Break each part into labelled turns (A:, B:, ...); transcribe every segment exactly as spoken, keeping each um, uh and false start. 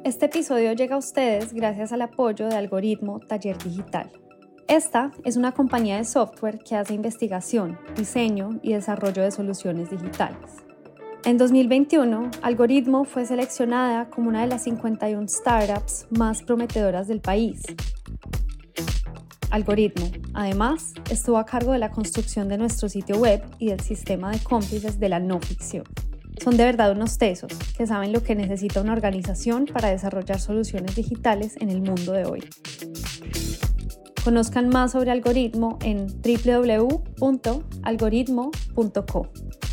A: Este episodio llega a ustedes gracias al apoyo de Algoritmo Taller Digital. Esta es una compañía de software que hace investigación, diseño y desarrollo de soluciones digitales. En dos mil veintiuno, Algoritmo fue seleccionada como una de las cincuenta y una startups más prometedoras del país. Algoritmo, además, estuvo a cargo de la construcción de nuestro sitio web y del sistema de cómplices de la no ficción. Son de verdad unos tesos que saben lo que necesita una organización para desarrollar soluciones digitales en el mundo de hoy. Conozcan más sobre Algoritmo en doble u doble u doble u punto algoritmo punto co.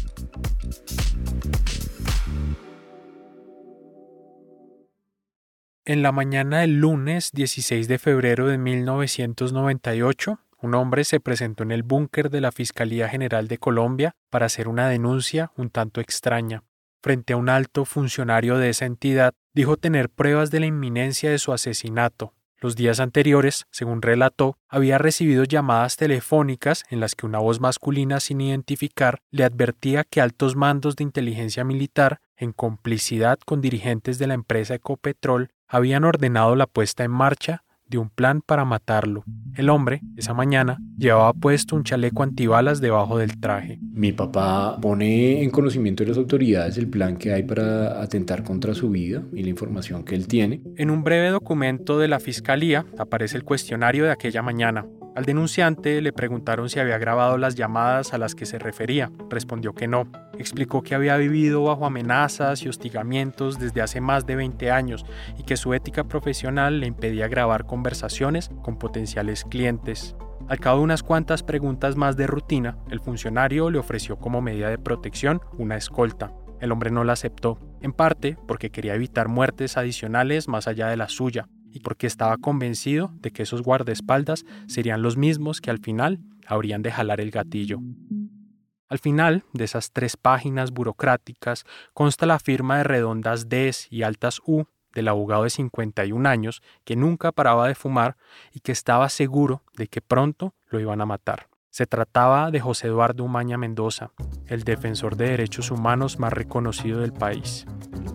B: En la mañana del lunes dieciséis de febrero de mil novecientos noventa y ocho, un hombre se presentó en el búnker de la Fiscalía General de Colombia para hacer una denuncia un tanto extraña. Frente a un alto funcionario de esa entidad, dijo tener pruebas de la inminencia de su asesinato. Los días anteriores, según relató, había recibido llamadas telefónicas en las que una voz masculina sin identificar le advertía que altos mandos de inteligencia militar, en complicidad con dirigentes de la empresa Ecopetrol, habían ordenado la puesta en marcha de un plan para matarlo. El hombre, esa mañana, llevaba puesto un chaleco antibalas debajo del traje.
C: Mi papá pone en conocimiento de las autoridades el plan que hay para atentar contra su vida y la información que él tiene.
B: En un breve documento de la Fiscalía aparece el cuestionario de aquella mañana. Al denunciante le preguntaron si había grabado las llamadas a las que se refería. Respondió que no. Explicó que había vivido bajo amenazas y hostigamientos desde hace más de veinte años y que su ética profesional le impedía grabar conversaciones con potenciales clientes. Al cabo de unas cuantas preguntas más de rutina, el funcionario le ofreció como medida de protección una escolta. El hombre no la aceptó, en parte porque quería evitar muertes adicionales más allá de la suya, y porque estaba convencido de que esos guardaespaldas serían los mismos que al final habrían de jalar el gatillo. Al final de esas tres páginas burocráticas consta la firma de redondas Ds y altas U del abogado de cincuenta y un años que nunca paraba de fumar y que estaba seguro de que pronto lo iban a matar. Se trataba de José Eduardo Umaña Mendoza, el defensor de derechos humanos más reconocido del país.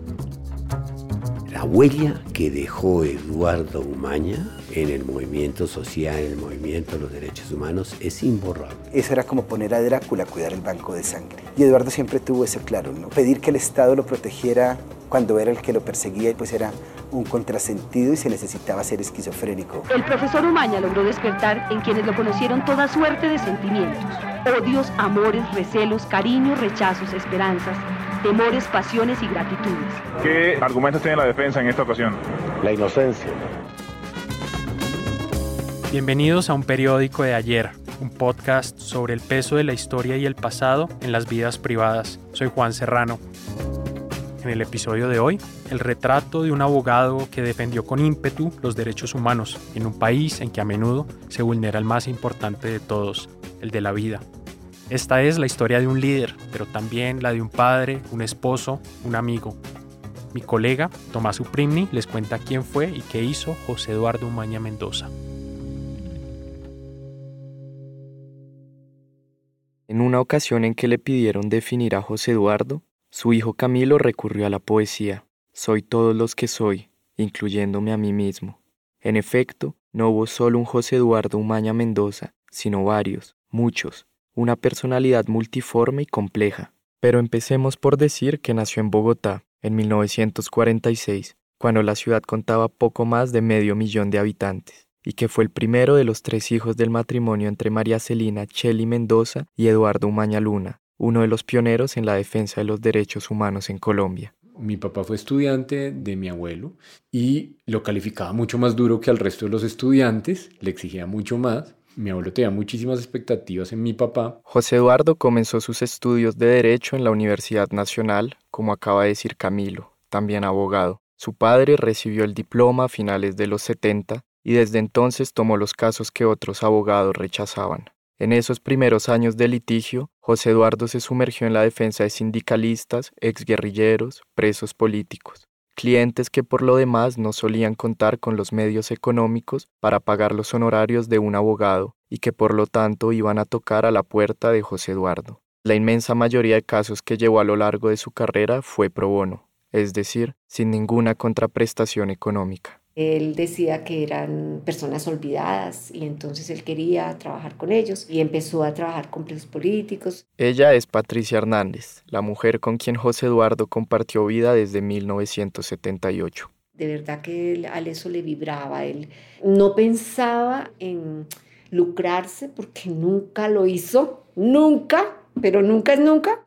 D: La huella que dejó Eduardo Umaña en el movimiento social, en el movimiento de los derechos humanos, es imborrable.
E: Eso era como poner a Drácula a cuidar el banco de sangre. Y Eduardo siempre tuvo eso claro, ¿no? Pedir que el Estado lo protegiera cuando era el que lo perseguía, pues era un contrasentido y se necesitaba ser esquizofrénico.
F: El profesor Umaña logró despertar en quienes lo conocieron toda suerte de sentimientos. Odios, amores, recelos, cariños, rechazos, esperanzas, temores, pasiones y gratitudes.
G: ¿Qué argumentos tiene la defensa en esta ocasión?
D: La inocencia.
B: Bienvenidos a Un Periódico de Ayer, un podcast sobre el peso de la historia y el pasado en las vidas privadas. Soy Juan Serrano. En el episodio de hoy, el retrato de un abogado que defendió con ímpetu los derechos humanos en un país en que a menudo se vulnera el más importante de todos, el de la vida. Esta es la historia de un líder, pero también la de un padre, un esposo, un amigo. Mi colega, Tomás Uprimni, les cuenta quién fue y qué hizo José Eduardo Umaña Mendoza.
H: En una ocasión en que le pidieron definir a José Eduardo, su hijo Camilo recurrió a la poesía. Soy todos los que soy, incluyéndome a mí mismo. En efecto, no hubo solo un José Eduardo Umaña Mendoza, sino varios, muchos, una personalidad multiforme y compleja. Pero empecemos por decir que nació en Bogotá, en mil novecientos cuarenta y seis, cuando la ciudad contaba poco más de medio millón de habitantes, y que fue el primero de los tres hijos del matrimonio entre María Celina Cheli Mendoza y Eduardo Umaña Luna, uno de los pioneros en la defensa de los derechos humanos en Colombia.
C: Mi papá fue estudiante de mi abuelo y lo calificaba mucho más duro que al resto de los estudiantes, le exigía mucho más. Mi abuelo tenía muchísimas expectativas en mi papá.
H: José Eduardo comenzó sus estudios de Derecho en la Universidad Nacional, como acaba de decir Camilo, también abogado. Su padre recibió el diploma a finales de los setenta y desde entonces tomó los casos que otros abogados rechazaban. En esos primeros años de litigio, José Eduardo se sumergió en la defensa de sindicalistas, exguerrilleros, presos políticos, clientes que por lo demás no solían contar con los medios económicos para pagar los honorarios de un abogado y que por lo tanto iban a tocar a la puerta de José Eduardo. La inmensa mayoría de casos que llevó a lo largo de su carrera fue pro bono, es decir, sin ninguna contraprestación económica.
I: Él decía que eran personas olvidadas y entonces él quería trabajar con ellos y empezó a trabajar con presos políticos.
H: Ella es Patricia Hernández, la mujer con quien José Eduardo compartió vida desde mil novecientos setenta y ocho.
I: De verdad que él, a él eso le vibraba. Él no pensaba en lucrarse porque nunca lo hizo, nunca, pero nunca es nunca.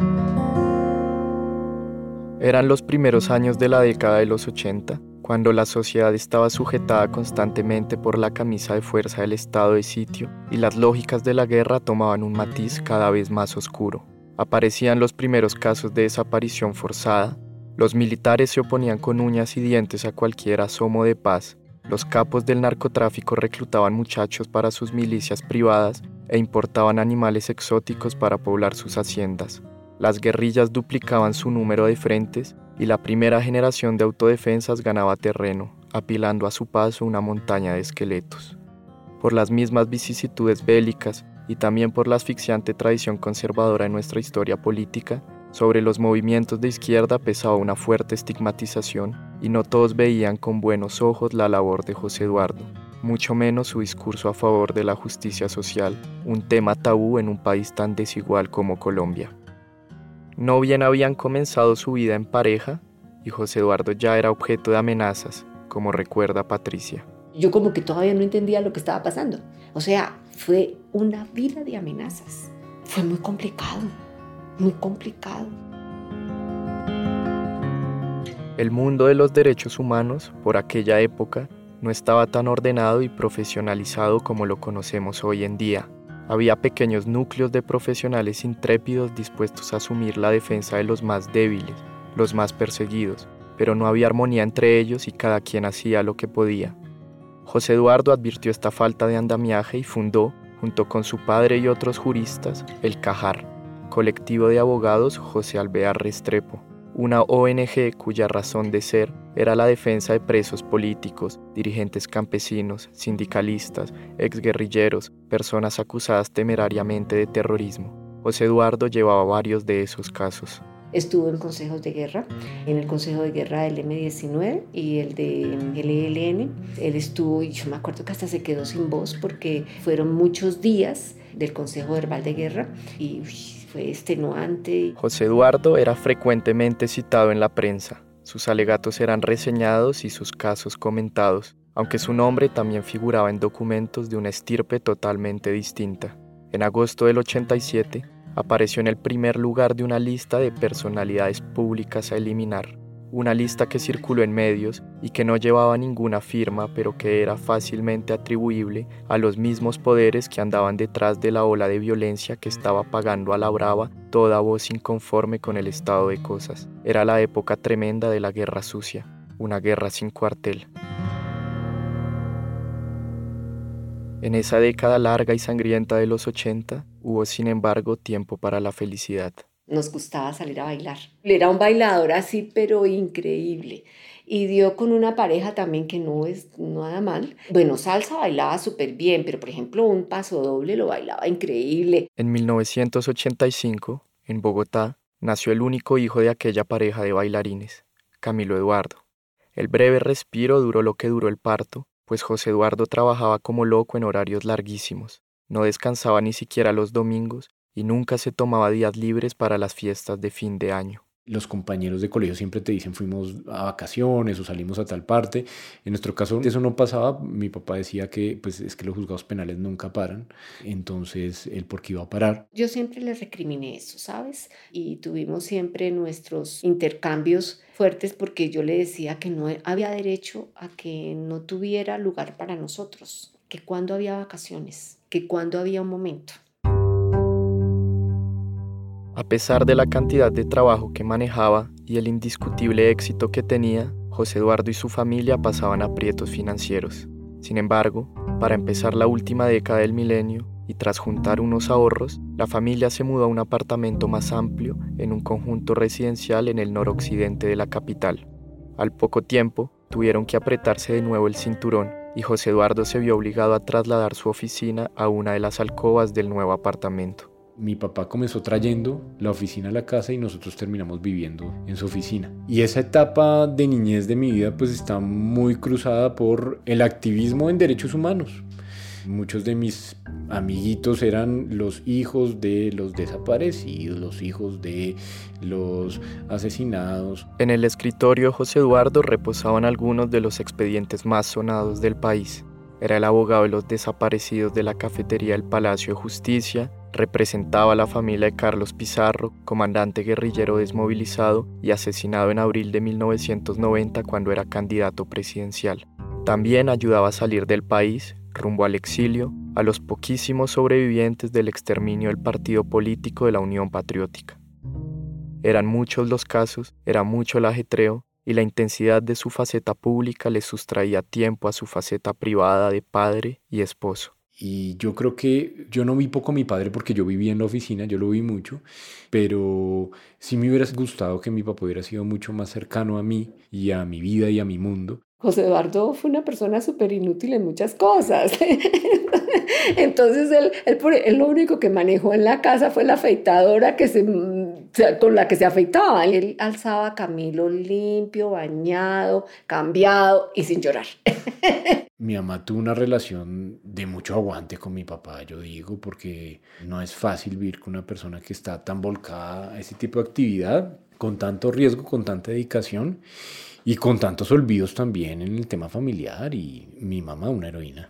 H: Eran los primeros años de la década de los ochenta, cuando la sociedad estaba sujetada constantemente por la camisa de fuerza del estado de sitio y las lógicas de la guerra tomaban un matiz cada vez más oscuro. Aparecían los primeros casos de desaparición forzada, los militares se oponían con uñas y dientes a cualquier asomo de paz, los capos del narcotráfico reclutaban muchachos para sus milicias privadas e importaban animales exóticos para poblar sus haciendas. Las guerrillas duplicaban su número de frentes y la primera generación de autodefensas ganaba terreno, apilando a su paso una montaña de esqueletos. Por las mismas vicisitudes bélicas y también por la asfixiante tradición conservadora de nuestra historia política, sobre los movimientos de izquierda pesaba una fuerte estigmatización y no todos veían con buenos ojos la labor de José Eduardo, mucho menos su discurso a favor de la justicia social, un tema tabú en un país tan desigual como Colombia. No bien habían comenzado su vida en pareja y José Eduardo ya era objeto de amenazas, como recuerda Patricia.
I: Yo como que todavía no entendía lo que estaba pasando. O sea, fue una vida de amenazas. Fue muy complicado, muy complicado.
H: El mundo de los derechos humanos, por aquella época, no estaba tan ordenado y profesionalizado como lo conocemos hoy en día. Había pequeños núcleos de profesionales intrépidos dispuestos a asumir la defensa de los más débiles, los más perseguidos, pero no había armonía entre ellos y cada quien hacía lo que podía. José Eduardo advirtió esta falta de andamiaje y fundó, junto con su padre y otros juristas, el CAJAR, Colectivo de Abogados José Alvear Restrepo, una O N G cuya razón de ser era la defensa de presos políticos, dirigentes campesinos, sindicalistas, exguerrilleros, personas acusadas temerariamente de terrorismo. José Eduardo llevaba varios de esos casos.
I: Estuvo en consejos de guerra, en el consejo de guerra del eme diecinueve y el de ele ele ene. Él estuvo, y yo me acuerdo que hasta se quedó sin voz porque fueron muchos días del consejo verbal de guerra y uy, fue extenuante.
H: José Eduardo era frecuentemente citado en la prensa. Sus alegatos eran reseñados y sus casos comentados, aunque su nombre también figuraba en documentos de una estirpe totalmente distinta. En agosto del ochenta y siete, apareció en el primer lugar de una lista de personalidades públicas a eliminar, una lista que circuló en medios y que no llevaba ninguna firma, pero que era fácilmente atribuible a los mismos poderes que andaban detrás de la ola de violencia que estaba apagando a la brava toda voz inconforme con el estado de cosas. Era la época tremenda de la guerra sucia, una guerra sin cuartel. En esa década larga y sangrienta de los ochenta, hubo sin embargo tiempo para la felicidad.
I: Nos gustaba salir a bailar. Era un bailador así, pero increíble. Y dio con una pareja también que no es nada mal. Bueno, salsa bailaba súper bien, pero por ejemplo un paso doble lo bailaba increíble.
H: En mil novecientos ochenta y cinco, en Bogotá, nació el único hijo de aquella pareja de bailarines, Camilo Eduardo. El breve respiro duró lo que duró el parto, pues José Eduardo trabajaba como loco en horarios larguísimos. No descansaba ni siquiera los domingos y nunca se tomaba días libres para las fiestas de fin de año.
C: Los compañeros de colegio siempre te dicen fuimos a vacaciones o salimos a tal parte. En nuestro caso eso no pasaba. Mi papá decía que pues, es que los juzgados penales nunca paran. Entonces, ¿él por qué iba a parar?
I: Yo siempre le recriminé eso, ¿sabes? Y tuvimos siempre nuestros intercambios fuertes porque yo le decía que no había derecho a que no tuviera lugar para nosotros, que cuando había vacaciones, que cuando había un momento.
H: A pesar de la cantidad de trabajo que manejaba y el indiscutible éxito que tenía, José Eduardo y su familia pasaban aprietos financieros. Sin embargo, para empezar la última década del milenio y tras juntar unos ahorros, la familia se mudó a un apartamento más amplio en un conjunto residencial en el noroccidente de la capital. Al poco tiempo, tuvieron que apretarse de nuevo el cinturón y José Eduardo se vio obligado a trasladar su oficina a una de las alcobas del nuevo apartamento.
C: Mi papá comenzó trayendo la oficina a la casa y nosotros terminamos viviendo en su oficina. Y esa etapa de niñez de mi vida pues está muy cruzada por el activismo en derechos humanos. Muchos de mis amiguitos eran los hijos de los desaparecidos, los hijos de los asesinados.
H: En el escritorio de José Eduardo reposaban algunos de los expedientes más sonados del país. Era el abogado de los desaparecidos de la cafetería del Palacio de Justicia, representaba a la familia de Carlos Pizarro, comandante guerrillero desmovilizado y asesinado en abril de mil novecientos noventa cuando era candidato presidencial. También ayudaba a salir del país, rumbo al exilio, a los poquísimos sobrevivientes del exterminio del partido político de la Unión Patriótica. Eran muchos los casos, era mucho el ajetreo, y la intensidad de su faceta pública le sustraía tiempo a su faceta privada de padre y esposo.
C: Y yo creo que yo no vi poco a mi padre porque yo vivía en la oficina, yo lo vi mucho, pero sí me hubiera gustado que mi papá hubiera sido mucho más cercano a mí y a mi vida y a mi mundo.
I: José Eduardo fue una persona súper inútil en muchas cosas. Entonces él, él, él lo único que manejó en la casa fue la afeitadora que se, con la que se afeitaba. Él alzaba a Camilo limpio, bañado, cambiado y sin llorar.
C: Mi mamá tuvo una relación de mucho aguante con mi papá, yo digo, porque no es fácil vivir con una persona que está tan volcada a ese tipo de actividad, con tanto riesgo, con tanta dedicación y con tantos olvidos también en el tema familiar. Y mi mamá, una heroína.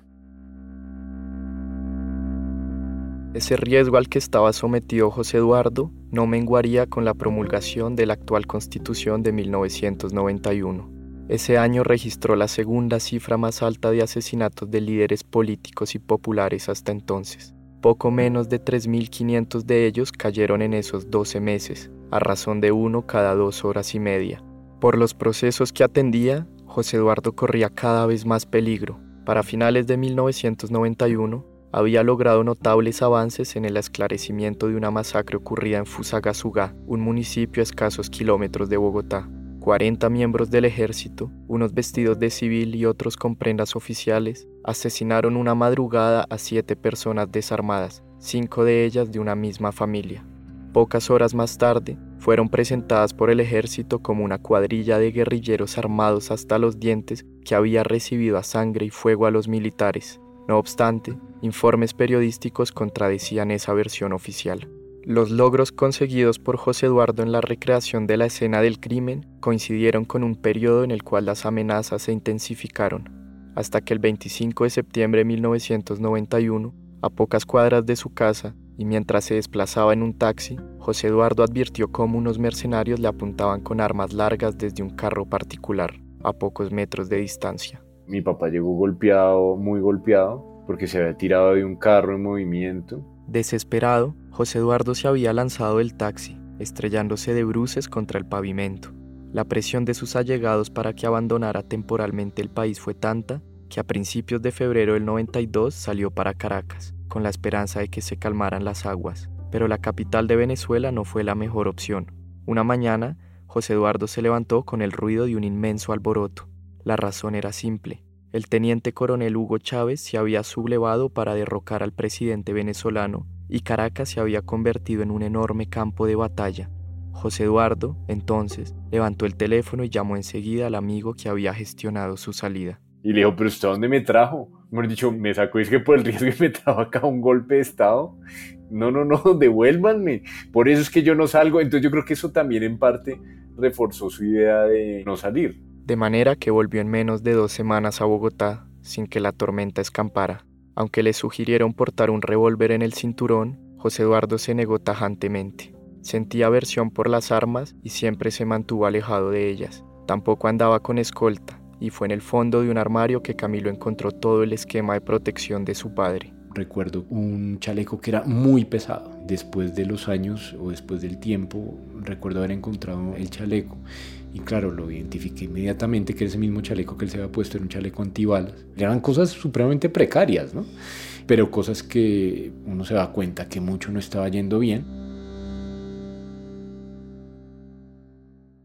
H: Ese riesgo al que estaba sometido José Eduardo no menguaría con la promulgación de la actual Constitución de mil novecientos noventa y uno. Ese año registró la segunda cifra más alta de asesinatos de líderes políticos y populares hasta entonces. Poco menos de tres mil quinientos de ellos cayeron en esos doce meses, a razón de uno cada dos horas y media. Por los procesos que atendía, José Eduardo corría cada vez más peligro. Para finales de mil novecientos noventa y uno, había logrado notables avances en el esclarecimiento de una masacre ocurrida en Fusagasugá, un municipio a escasos kilómetros de Bogotá. cuarenta miembros del ejército, unos vestidos de civil y otros con prendas oficiales, asesinaron una madrugada a siete personas desarmadas, cinco de ellas de una misma familia. Pocas horas más tarde, fueron presentadas por el ejército como una cuadrilla de guerrilleros armados hasta los dientes que había recibido a sangre y fuego a los militares. No obstante, informes periodísticos contradecían esa versión oficial. Los logros conseguidos por José Eduardo en la recreación de la escena del crimen coincidieron con un periodo en el cual las amenazas se intensificaron, hasta que el veinticinco de septiembre de mil novecientos noventa y uno, a pocas cuadras de su casa, y mientras se desplazaba en un taxi, José Eduardo advirtió cómo unos mercenarios le apuntaban con armas largas desde un carro particular, a pocos metros de distancia.
C: Mi papá llegó golpeado, muy golpeado, porque se había tirado de un carro en movimiento.
H: Desesperado, José Eduardo se había lanzado del taxi, estrellándose de bruces contra el pavimento. La presión de sus allegados para que abandonara temporalmente el país fue tanta que a principios de febrero del noventa y dos salió para Caracas, con la esperanza de que se calmaran las aguas. Pero la capital de Venezuela no fue la mejor opción. Una mañana, José Eduardo se levantó con el ruido de un inmenso alboroto. La razón era simple. El teniente coronel Hugo Chávez se había sublevado para derrocar al presidente venezolano y Caracas se había convertido en un enorme campo de batalla. José Eduardo, entonces, levantó el teléfono y llamó enseguida al amigo que había gestionado su salida.
C: Y le dijo, ¿pero usted a dónde me trajo? Mejor dicho, me sacó, es que por el riesgo que me trajo acá un golpe de estado. No, no, no, devuélvanme. Por eso es que yo no salgo. Entonces yo creo que eso también en parte reforzó su idea de no salir.
H: De manera que volvió en menos de dos semanas a Bogotá, sin que la tormenta escampara. Aunque le sugirieron portar un revólver en el cinturón, José Eduardo se negó tajantemente. Sentía aversión por las armas y siempre se mantuvo alejado de ellas. Tampoco andaba con escolta, y fue en el fondo de un armario que Camilo encontró todo el esquema de protección de su padre.
C: Recuerdo un chaleco que era muy pesado. Después de los años o después del tiempo, recuerdo haber encontrado el chaleco. Y claro, lo identifiqué inmediatamente que ese mismo chaleco que él se había puesto era un chaleco antibalas. Eran cosas supremamente precarias, ¿no? Pero cosas que uno se da cuenta que mucho no estaba yendo bien.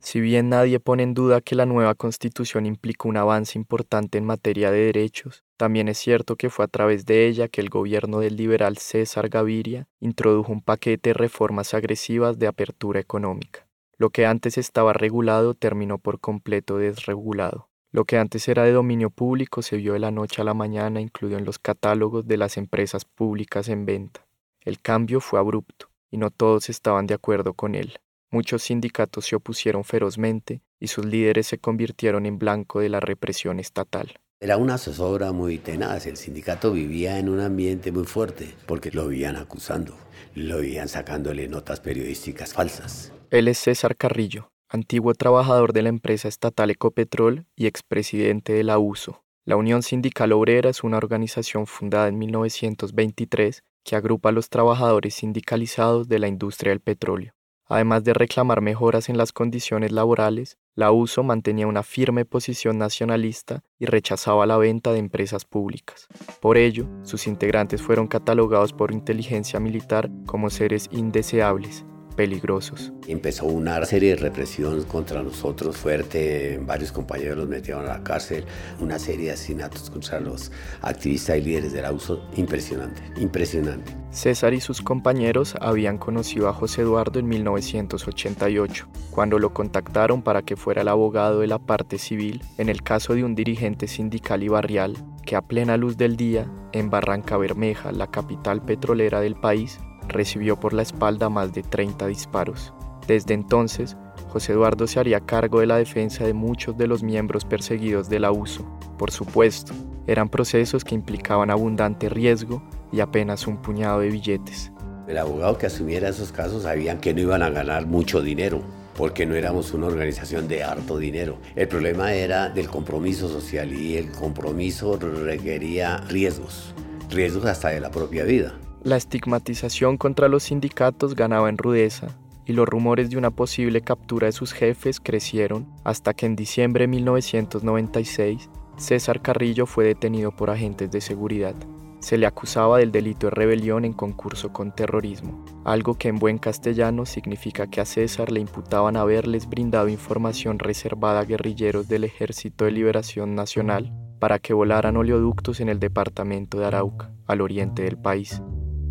H: Si bien nadie pone en duda que la nueva Constitución implicó un avance importante en materia de derechos, también es cierto que fue a través de ella que el gobierno del liberal César Gaviria introdujo un paquete de reformas agresivas de apertura económica. Lo que antes estaba regulado terminó por completo desregulado. Lo que antes era de dominio público se vio de la noche a la mañana incluido en los catálogos de las empresas públicas en venta. El cambio fue abrupto, y no todos estaban de acuerdo con él. Muchos sindicatos se opusieron ferozmente y sus líderes se convirtieron en blanco de la represión estatal.
D: Era una zozobra muy tenaz. El sindicato vivía en un ambiente muy fuerte porque lo vivían acusando, lo vivían sacándole notas periodísticas falsas.
H: Él es César Carrillo, antiguo trabajador de la empresa estatal Ecopetrol y expresidente de la U S O. La Unión Sindical Obrera es una organización fundada en mil novecientos veintitrés que agrupa a los trabajadores sindicalizados de la industria del petróleo. Además de reclamar mejoras en las condiciones laborales, la U S O mantenía una firme posición nacionalista y rechazaba la venta de empresas públicas. Por ello, sus integrantes fueron catalogados por inteligencia militar como seres indeseables, peligrosos.
D: Empezó una serie de represión contra nosotros fuerte, varios compañeros los metieron a la cárcel, una serie de asesinatos contra los activistas y líderes de la U S O, impresionante, impresionante.
H: César y sus compañeros habían conocido a José Eduardo en mil novecientos ochenta y ocho, cuando lo contactaron para que fuera el abogado de la parte civil en el caso de un dirigente sindical y barrial que a plena luz del día, en Barrancabermeja, la capital petrolera del país, recibió por la espalda más de treinta disparos. Desde entonces, José Eduardo se haría cargo de la defensa de muchos de los miembros perseguidos de la U S O. Por supuesto, eran procesos que implicaban abundante riesgo y apenas un puñado de billetes.
D: El abogado que asumiera esos casos sabían que no iban a ganar mucho dinero, porque no éramos una organización de harto dinero. El problema era del compromiso social y el compromiso requería riesgos, riesgos hasta de la propia vida.
H: La estigmatización contra los sindicatos ganaba en rudeza y los rumores de una posible captura de sus jefes crecieron hasta que en diciembre de mil novecientos noventa y seis César Carrillo fue detenido por agentes de seguridad. Se le acusaba del delito de rebelión en concurso con terrorismo, algo que en buen castellano significa que a César le imputaban haberles brindado información reservada a guerrilleros del Ejército de Liberación Nacional para que volaran oleoductos en el departamento de Arauca, al oriente del país.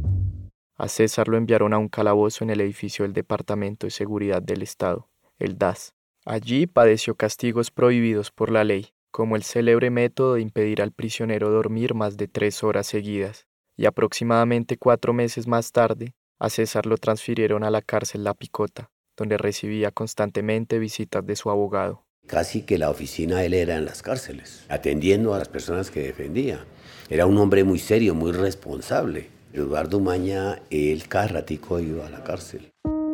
H: A César lo enviaron a un calabozo en el edificio del Departamento de Seguridad del Estado, el D A S. Allí padeció castigos prohibidos por la ley, como el célebre método de impedir al prisionero dormir más de tres horas seguidas, y aproximadamente cuatro meses más tarde, a César lo transfirieron a la cárcel La Picota, donde recibía constantemente visitas de su abogado.
D: Casi que la oficina de él era en las cárceles, atendiendo a las personas que defendía. Era un hombre muy serio, muy responsable. Eduardo Umaña, él cada ratico iba a la cárcel.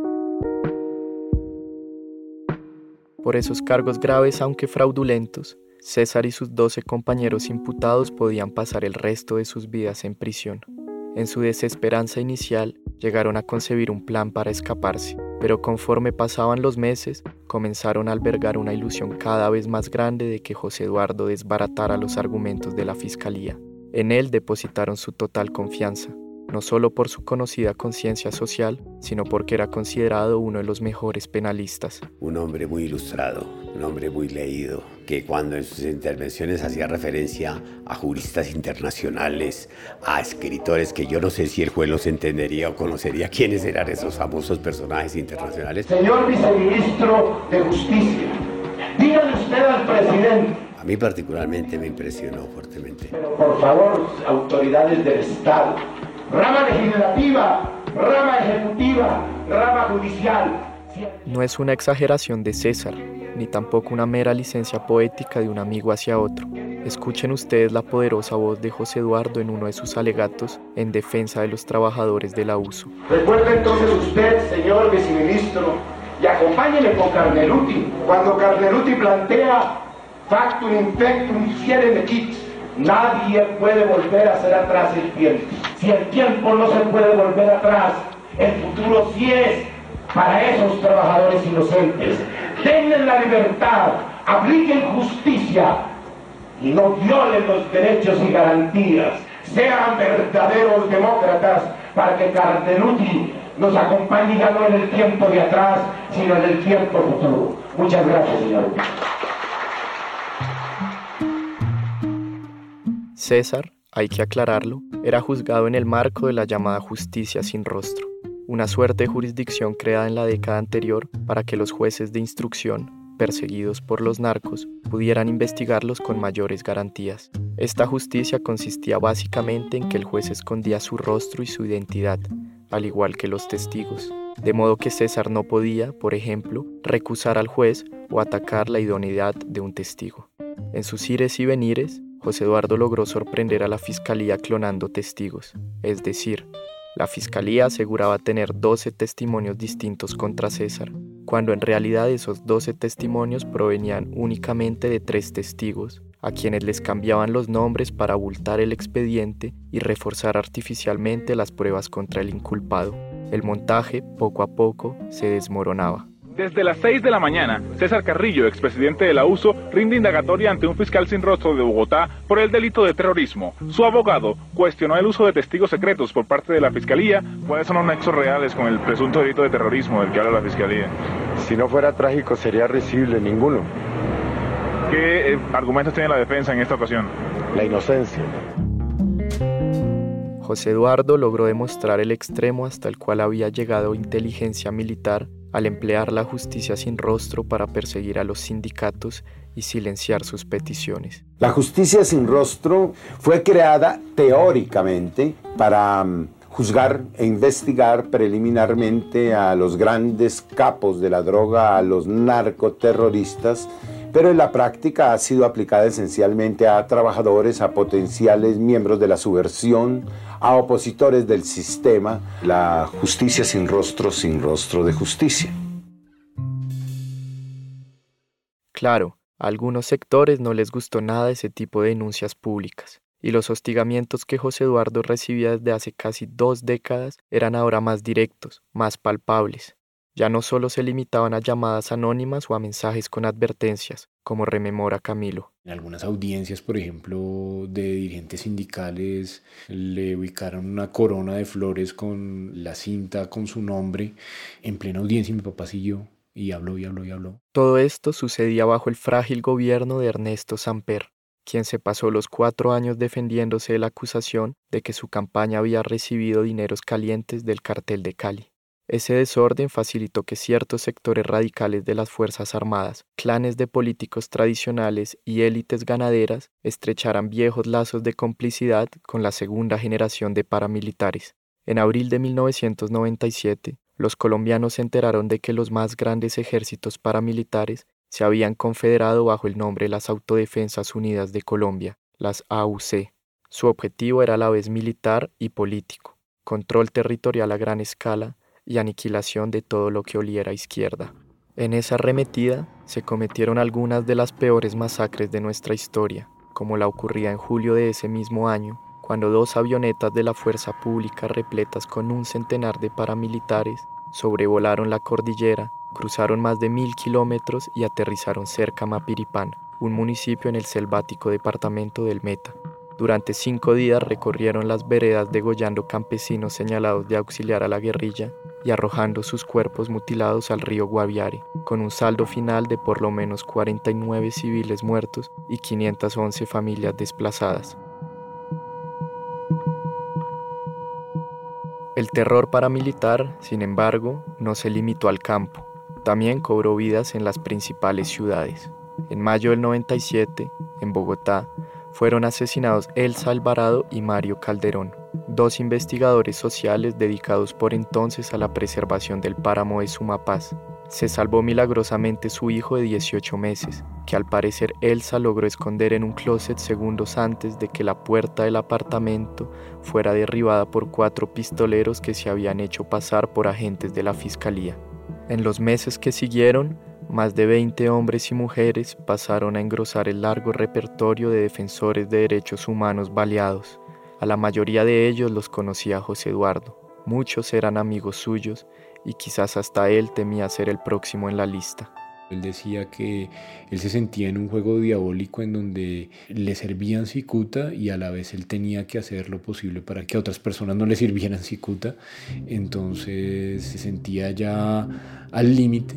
H: Por esos cargos graves, aunque fraudulentos, César y sus doce compañeros imputados podían pasar el resto de sus vidas en prisión. En su desesperanza inicial, llegaron a concebir un plan para escaparse, pero conforme pasaban los meses, comenzaron a albergar una ilusión cada vez más grande de que José Eduardo desbaratara los argumentos de la fiscalía. En él depositaron su total confianza, no solo por su conocida conciencia social, sino porque era considerado uno de los mejores penalistas.
D: Un hombre muy ilustrado, un hombre muy leído, que cuando en sus intervenciones hacía referencia a juristas internacionales, a escritores que yo no sé si el juez los entendería o conocería quiénes eran esos famosos personajes internacionales.
J: Señor viceministro de Justicia, dígale usted al presidente.
D: A mí particularmente me impresionó fuertemente.
J: Pero por favor, autoridades del Estado, rama legislativa, rama ejecutiva, rama judicial.
H: No es una exageración de César, ni tampoco una mera licencia poética de un amigo hacia otro. Escuchen ustedes la poderosa voz de José Eduardo en uno de sus alegatos en defensa de los trabajadores de la U S O.
J: Recuerde entonces usted, señor viceministro, y acompáñele con Carneluti, cuando Carneluti plantea factum infectum fiere necit, nadie puede volver a hacer atrás el tiempo. Si el tiempo no se puede volver atrás, el futuro sí es para esos trabajadores inocentes. Denles la libertad, apliquen justicia y no violen los derechos y garantías. Sean verdaderos demócratas para que Carneluti nos acompañe ya no en el tiempo de atrás, sino en el tiempo futuro. Muchas gracias, señor.
H: César, hay que aclararlo, era juzgado en el marco de la llamada justicia sin rostro, una suerte de jurisdicción creada en la década anterior para que los jueces de instrucción, perseguidos por los narcos, pudieran investigarlos con mayores garantías. Esta justicia consistía básicamente en que el juez escondía su rostro y su identidad, al igual que los testigos, de modo que César no podía, por ejemplo, recusar al juez o atacar la idoneidad de un testigo. En sus ires y venires, José Eduardo logró sorprender a la fiscalía clonando testigos, es decir, la fiscalía aseguraba tener doce testimonios distintos contra César, cuando en realidad esos doce testimonios provenían únicamente de tres testigos, a quienes les cambiaban los nombres para abultar el expediente y reforzar artificialmente las pruebas contra el inculpado. El montaje, poco a poco, se desmoronaba.
G: Desde las seis de la mañana, César Carrillo, expresidente de la U S O, rinde indagatoria ante un fiscal sin rostro de Bogotá por el delito de terrorismo. Su abogado cuestionó el uso de testigos secretos por parte de la fiscalía. ¿Cuáles son los nexos reales con el presunto delito de terrorismo del que habla la fiscalía?
K: Si no fuera trágico, sería risible ninguno.
G: ¿Qué eh, argumentos tiene la defensa en esta ocasión?
K: La inocencia.
H: José Eduardo logró demostrar el extremo hasta el cual había llegado inteligencia militar al emplear la justicia sin rostro para perseguir a los sindicatos y silenciar sus peticiones.
L: La justicia sin rostro fue creada teóricamente para um, juzgar e investigar preliminarmente a los grandes capos de la droga, a los narcoterroristas, pero en la práctica ha sido aplicada esencialmente a trabajadores, a potenciales miembros de la subversión, a opositores del sistema. La justicia sin rostro, sin rostro de justicia.
H: Claro, a algunos sectores no les gustó nada ese tipo de denuncias públicas, y los hostigamientos que José Eduardo recibía desde hace casi dos décadas eran ahora más directos, más palpables. Ya no solo se limitaban a llamadas anónimas o a mensajes con advertencias, como rememora Camilo.
C: En algunas audiencias, por ejemplo, de dirigentes sindicales, le ubicaron una corona de flores con la cinta con su nombre. En plena audiencia mi papá siguió y habló y habló y habló.
H: Todo esto sucedía bajo el frágil gobierno de Ernesto Samper, quien se pasó los cuatro años defendiéndose de la acusación de que su campaña había recibido dineros calientes del cartel de Cali. Ese desorden facilitó que ciertos sectores radicales de las Fuerzas Armadas, clanes de políticos tradicionales y élites ganaderas estrecharan viejos lazos de complicidad con la segunda generación de paramilitares. En abril de mil novecientos noventa y siete, los colombianos se enteraron de que los más grandes ejércitos paramilitares se habían confederado bajo el nombre de las Autodefensas Unidas de Colombia, las A U C. Su objetivo era a la vez militar y político, control territorial a gran escala y aniquilación de todo lo que oliera a izquierda. En esa arremetida se cometieron algunas de las peores masacres de nuestra historia, como la ocurrida en julio de ese mismo año, cuando dos avionetas de la fuerza pública repletas con un centenar de paramilitares sobrevolaron la cordillera, cruzaron más de mil kilómetros y aterrizaron cerca a Mapiripán, un municipio en el selvático departamento del Meta. Durante cinco días recorrieron las veredas degollando campesinos señalados de auxiliar a la guerrilla y arrojando sus cuerpos mutilados al río Guaviare, con un saldo final de por lo menos cuarenta y nueve civiles muertos y quinientas once familias desplazadas. El terror paramilitar, sin embargo, no se limitó al campo, también cobró vidas en las principales ciudades. En mayo del noventa y siete, en Bogotá, fueron asesinados Elsa Alvarado y Mario Calderón, dos investigadores sociales dedicados por entonces a la preservación del páramo de Sumapaz. Se salvó milagrosamente su hijo de dieciocho meses, que al parecer Elsa logró esconder en un closet segundos antes de que la puerta del apartamento fuera derribada por cuatro pistoleros que se habían hecho pasar por agentes de la fiscalía. En los meses que siguieron, más de veinte hombres y mujeres pasaron a engrosar el largo repertorio de defensores de derechos humanos baleados. A la mayoría de ellos los conocía José Eduardo. Muchos eran amigos suyos y quizás hasta él temía ser el próximo en la lista.
C: Él decía que él se sentía en un juego diabólico en donde le servían cicuta y a la vez él tenía que hacer lo posible para que a otras personas no le sirvieran cicuta. Entonces se sentía ya al límite.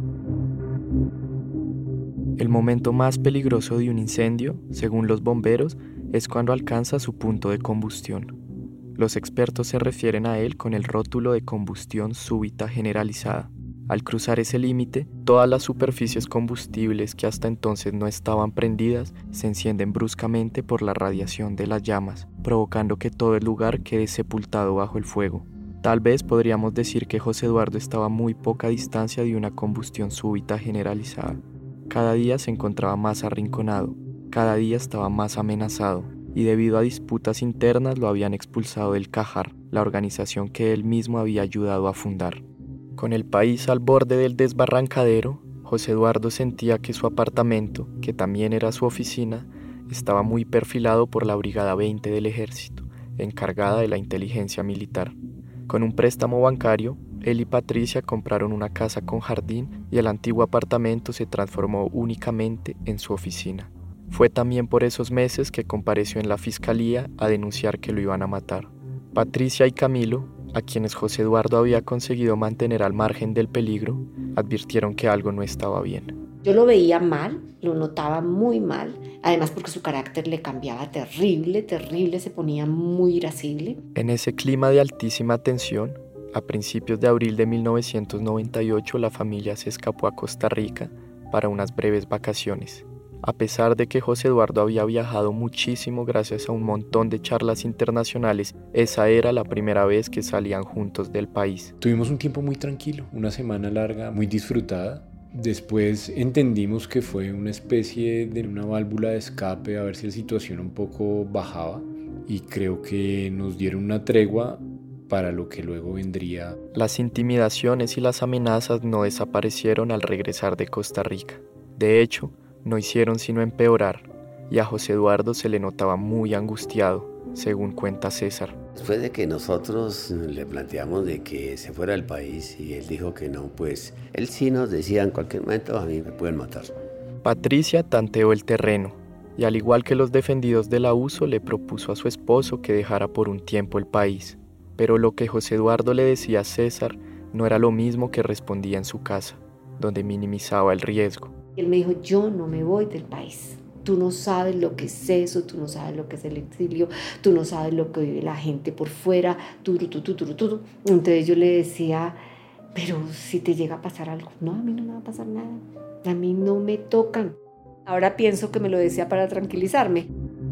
H: El momento más peligroso de un incendio, según los bomberos, es cuando alcanza su punto de combustión. Los expertos se refieren a él con el rótulo de combustión súbita generalizada. Al cruzar ese límite, todas las superficies combustibles que hasta entonces no estaban prendidas se encienden bruscamente por la radiación de las llamas, provocando que todo el lugar quede sepultado bajo el fuego. Tal vez podríamos decir que José Eduardo estaba a muy poca distancia de una combustión súbita generalizada. Cada día se encontraba más arrinconado, cada día estaba más amenazado, y debido a disputas internas lo habían expulsado del Cajar, la organización que él mismo había ayudado a fundar. Con el país al borde del desbarrancadero, José Eduardo sentía que su apartamento, que también era su oficina, estaba muy perfilado por la Brigada veinte del Ejército, encargada de la inteligencia militar. Con un préstamo bancario, él y Patricia compraron una casa con jardín y el antiguo apartamento se transformó únicamente en su oficina. Fue también por esos meses que compareció en la fiscalía a denunciar que lo iban a matar. Patricia y Camilo, a quienes José Eduardo había conseguido mantener al margen del peligro, advirtieron que algo no estaba bien.
I: Yo lo veía mal, lo notaba muy mal, además porque su carácter le cambiaba terrible, terrible, se ponía muy irascible.
H: En ese clima de altísima tensión, a principios de abril de mil novecientos noventa y ocho la familia se escapó a Costa Rica para unas breves vacaciones. A pesar de que José Eduardo había viajado muchísimo gracias a un montón de charlas internacionales, esa era la primera vez que salían juntos del país.
C: Tuvimos un tiempo muy tranquilo, una semana larga, muy disfrutada. Después entendimos que fue una especie de una válvula de escape a ver si la situación un poco bajaba y creo que nos dieron una tregua para lo que luego vendría.
H: Las intimidaciones y las amenazas no desaparecieron al regresar de Costa Rica. De hecho, no hicieron sino empeorar, y a José Eduardo se le notaba muy angustiado, según cuenta César.
D: Después de que nosotros le planteamos de que se fuera del país y él dijo que no, pues él sí nos decía en cualquier momento a mí me pueden matar.
H: Patricia tanteó el terreno, y al igual que los defendidos del abuso le propuso a su esposo que dejara por un tiempo el país. Pero lo que José Eduardo le decía a César no era lo mismo que respondía en su casa, donde minimizaba el riesgo.
I: Él me dijo, yo no me voy del país. Tú no sabes lo que es eso, tú no sabes lo que es el exilio, tú no sabes lo que vive la gente por fuera, tú, tú, tú, tú, tú. Entonces yo le decía, pero si te llega a pasar algo, no, a mí no me va a pasar nada, a mí no me tocan. Ahora pienso que me lo decía para tranquilizarme.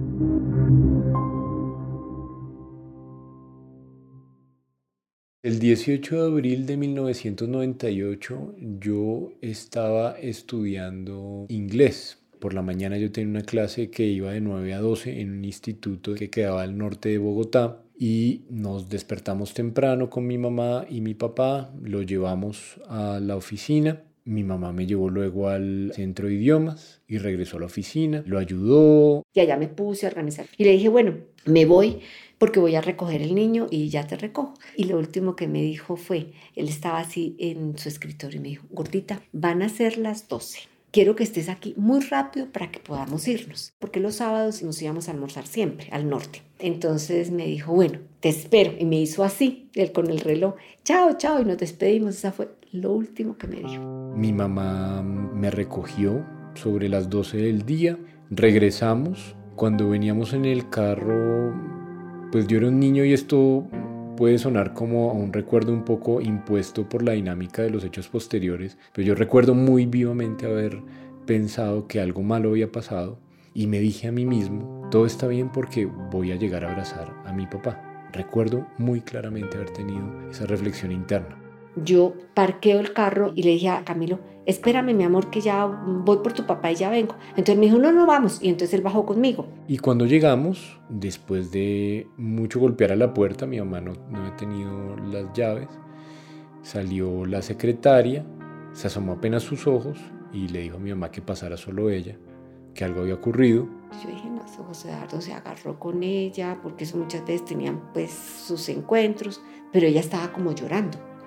C: El dieciocho de abril de mil novecientos noventa y ocho yo estaba estudiando inglés. Por la mañana yo tenía una clase que iba de nueve a doce en un instituto que quedaba al norte de Bogotá y nos despertamos temprano con mi mamá y mi papá, lo llevamos a la oficina. Mi mamá me llevó luego al centro de idiomas y regresó a la oficina, lo ayudó.
I: Y allá me puse a organizar y le dije, bueno, me voy porque voy a recoger el niño y ya te recojo. Y lo último que me dijo fue, él estaba así en su escritorio y me dijo, gordita, van a ser las doce. Quiero que estés aquí muy rápido para que podamos irnos, porque los sábados nos íbamos a almorzar siempre al norte. Entonces me dijo, bueno, te espero. Y me hizo así, él con el reloj, chao, chao, y nos despedimos. Esa fue lo último que me dijo.
C: Mi mamá me recogió sobre las doce del día, regresamos. Cuando veníamos en el carro, pues yo era un niño y esto puede sonar como a un recuerdo un poco impuesto por la dinámica de los hechos posteriores, pero yo recuerdo muy vivamente haber pensado que algo malo había pasado y me dije a mí mismo, todo está bien porque voy a llegar a abrazar a mi papá. Recuerdo muy claramente haber tenido esa reflexión interna.
I: Yo parqueo el carro y le dije a Camilo, espérame mi amor que ya voy por tu papá y ya vengo. Entonces me dijo, no, no vamos. Y entonces él bajó conmigo.
C: Y cuando llegamos, después de mucho golpear a la puerta, mi mamá no, no había tenido las llaves, salió la secretaria, se asomó apenas sus ojos y le dijo a mi mamá que pasara solo ella, que algo había ocurrido.
I: Yo dije, no, José Eduardo se agarró con ella, porque eso muchas veces tenían pues sus encuentros, pero ella estaba como llorando.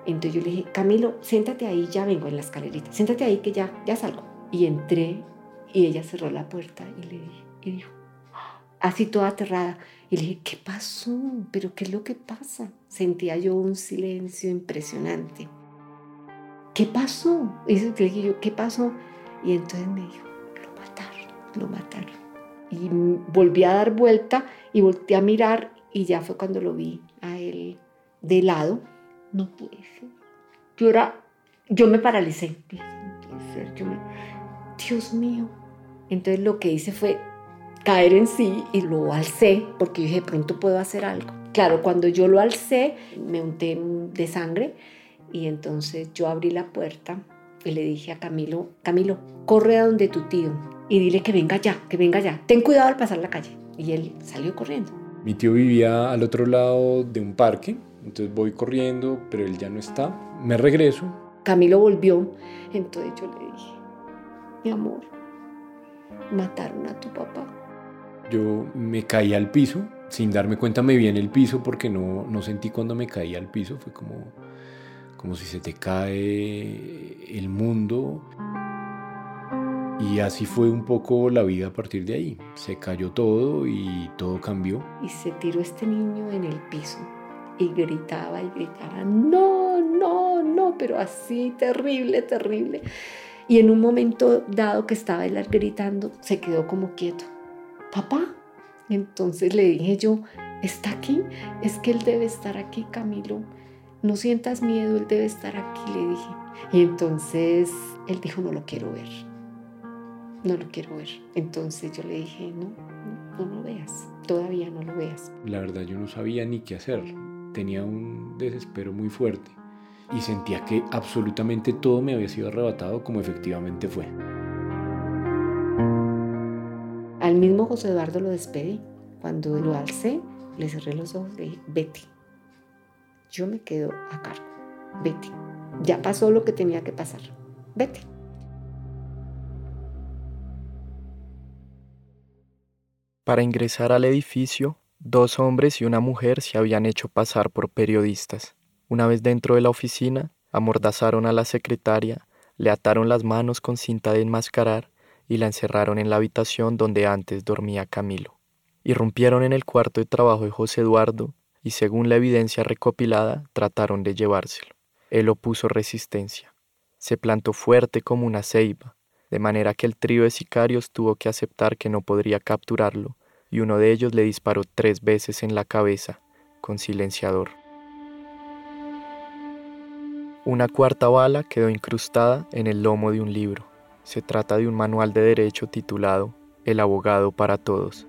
I: Entonces yo le dije, Camilo, siéntate ahí, ya vengo en la escalerita, siéntate ahí que ya, ya salgo. Y entré y ella cerró la puerta y le dije, y dijo, así toda aterrada. Y le dije, ¿qué pasó? ¿Pero qué es lo que pasa? Sentía yo un silencio impresionante. ¿Qué pasó? Y le dije yo, ¿qué pasó? Y entonces me dijo, lo mataron, lo mataron. Y volví a dar vuelta y volteé a mirar y ya fue cuando lo vi a él de lado. No puede ser. Yo, era, yo me paralicé. No puede ser. Yo me, Dios mío. Entonces lo que hice fue caer en sí y lo alcé porque yo dije, de pronto puedo hacer algo. Claro, cuando yo lo alcé, me unté de sangre y entonces yo abrí la puerta y le dije a Camilo, Camilo, corre a donde tu tío y dile que venga ya, que venga ya. Ten cuidado al pasar la calle. Y él salió corriendo.
C: Mi tío vivía al otro lado de un parque, entonces voy corriendo, pero él ya no está. Me regreso.
I: Camilo volvió, entonces yo le dije, mi amor, mataron a tu papá.
C: Yo me caí al piso, sin darme cuenta me vi en el piso porque no, no sentí cuando me caí al piso, fue como, como si se te cae el mundo. Y así fue un poco la vida a partir de ahí. Se cayó todo y todo cambió.
I: Y se tiró este niño en el piso y gritaba y gritaba, no, no, no, pero así terrible, terrible. Y en un momento dado que estaba él gritando, se quedó como quieto. Papá. Entonces le dije yo, ¿está aquí? Es que él debe estar aquí, Camilo. No sientas miedo, él debe estar aquí, le dije. Y entonces él dijo, no lo quiero ver. No lo quiero ver. Entonces yo le dije, no, no, no lo veas. Todavía no lo veas.
C: La verdad yo no sabía ni qué hacer. Tenía un desespero muy fuerte. Y sentía que absolutamente todo me había sido arrebatado como efectivamente fue.
I: Al mismo José Eduardo lo despedí. Cuando lo alcé, le cerré los ojos y le dije, vete. Yo me quedo a cargo. Vete. Ya pasó lo que tenía que pasar. Vete.
H: Para ingresar al edificio, dos hombres y una mujer se habían hecho pasar por periodistas. Una vez dentro de la oficina, amordazaron a la secretaria, le ataron las manos con cinta de enmascarar y la encerraron en la habitación donde antes dormía Camilo. Irrumpieron en el cuarto de trabajo de José Eduardo y, según la evidencia recopilada, trataron de llevárselo. Él opuso resistencia. Se plantó fuerte como una ceiba, de manera que el trío de sicarios tuvo que aceptar que no podría capturarlo, y uno de ellos le disparó tres veces en la cabeza, con silenciador. Una cuarta bala quedó incrustada en el lomo de un libro. Se trata de un manual de derecho titulado El abogado para todos.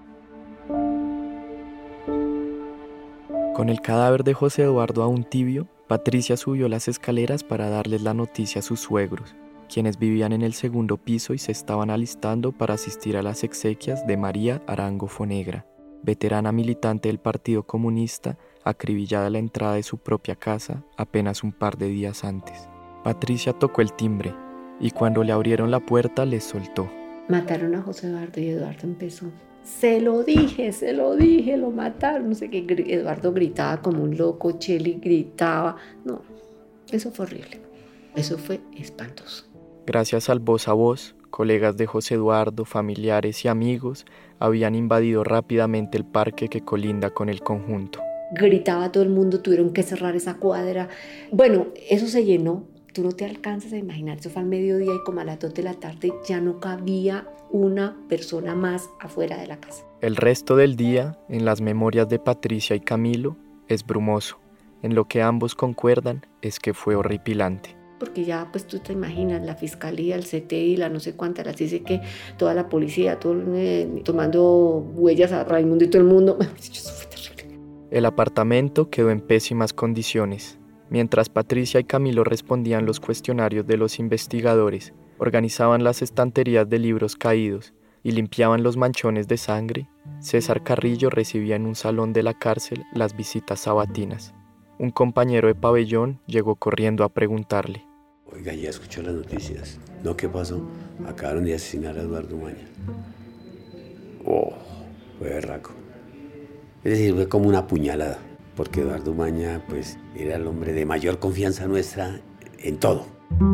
H: Con el cadáver de José Eduardo aún tibio, Patricia subió las escaleras para darles la noticia a sus suegros, quienes vivían en el segundo piso y se estaban alistando para asistir a las exequias de María Arango Fonegra, veterana militante del Partido Comunista, acribillada a la entrada de su propia casa apenas un par de días antes. Patricia tocó el timbre y cuando le abrieron la puerta les soltó.
I: Mataron a José Eduardo y Eduardo empezó. Se lo dije, se lo dije, lo mataron. No sé qué, Eduardo gritaba como un loco, Cheli gritaba. No, eso fue horrible. Eso fue espantoso.
H: Gracias al voz a voz, colegas de José Eduardo, familiares y amigos habían invadido rápidamente el parque que colinda con el conjunto.
I: Gritaba todo el mundo, tuvieron que cerrar esa cuadra. Bueno, eso se llenó. Tú no te alcanzas a imaginar, eso fue al mediodía y como a las dos de la tarde ya no cabía una persona más afuera de la casa.
H: El resto del día, en las memorias de Patricia y Camilo, es brumoso. En lo que ambos concuerdan es que fue horripilante.
I: Porque ya pues tú te imaginas, la fiscalía, el C T I, la no sé cuántas, las dice que toda la policía, todo, eh, tomando huellas a Raimundo y todo el mundo. Eso fue terrible.
H: El apartamento quedó en pésimas condiciones. Mientras Patricia y Camilo respondían los cuestionarios de los investigadores, organizaban las estanterías de libros caídos y limpiaban los manchones de sangre, César Carrillo recibía en un salón de la cárcel las visitas sabatinas. Un compañero de pabellón llegó corriendo a preguntarle.
D: Oiga, ya escuchó las noticias. ¿No? ¿Qué pasó? Acabaron de asesinar a Eduardo Maña. Oh, fue berraco. Es decir, fue como una puñalada. porque Eduardo Umaña pues, era el hombre de mayor confianza nuestra en todo.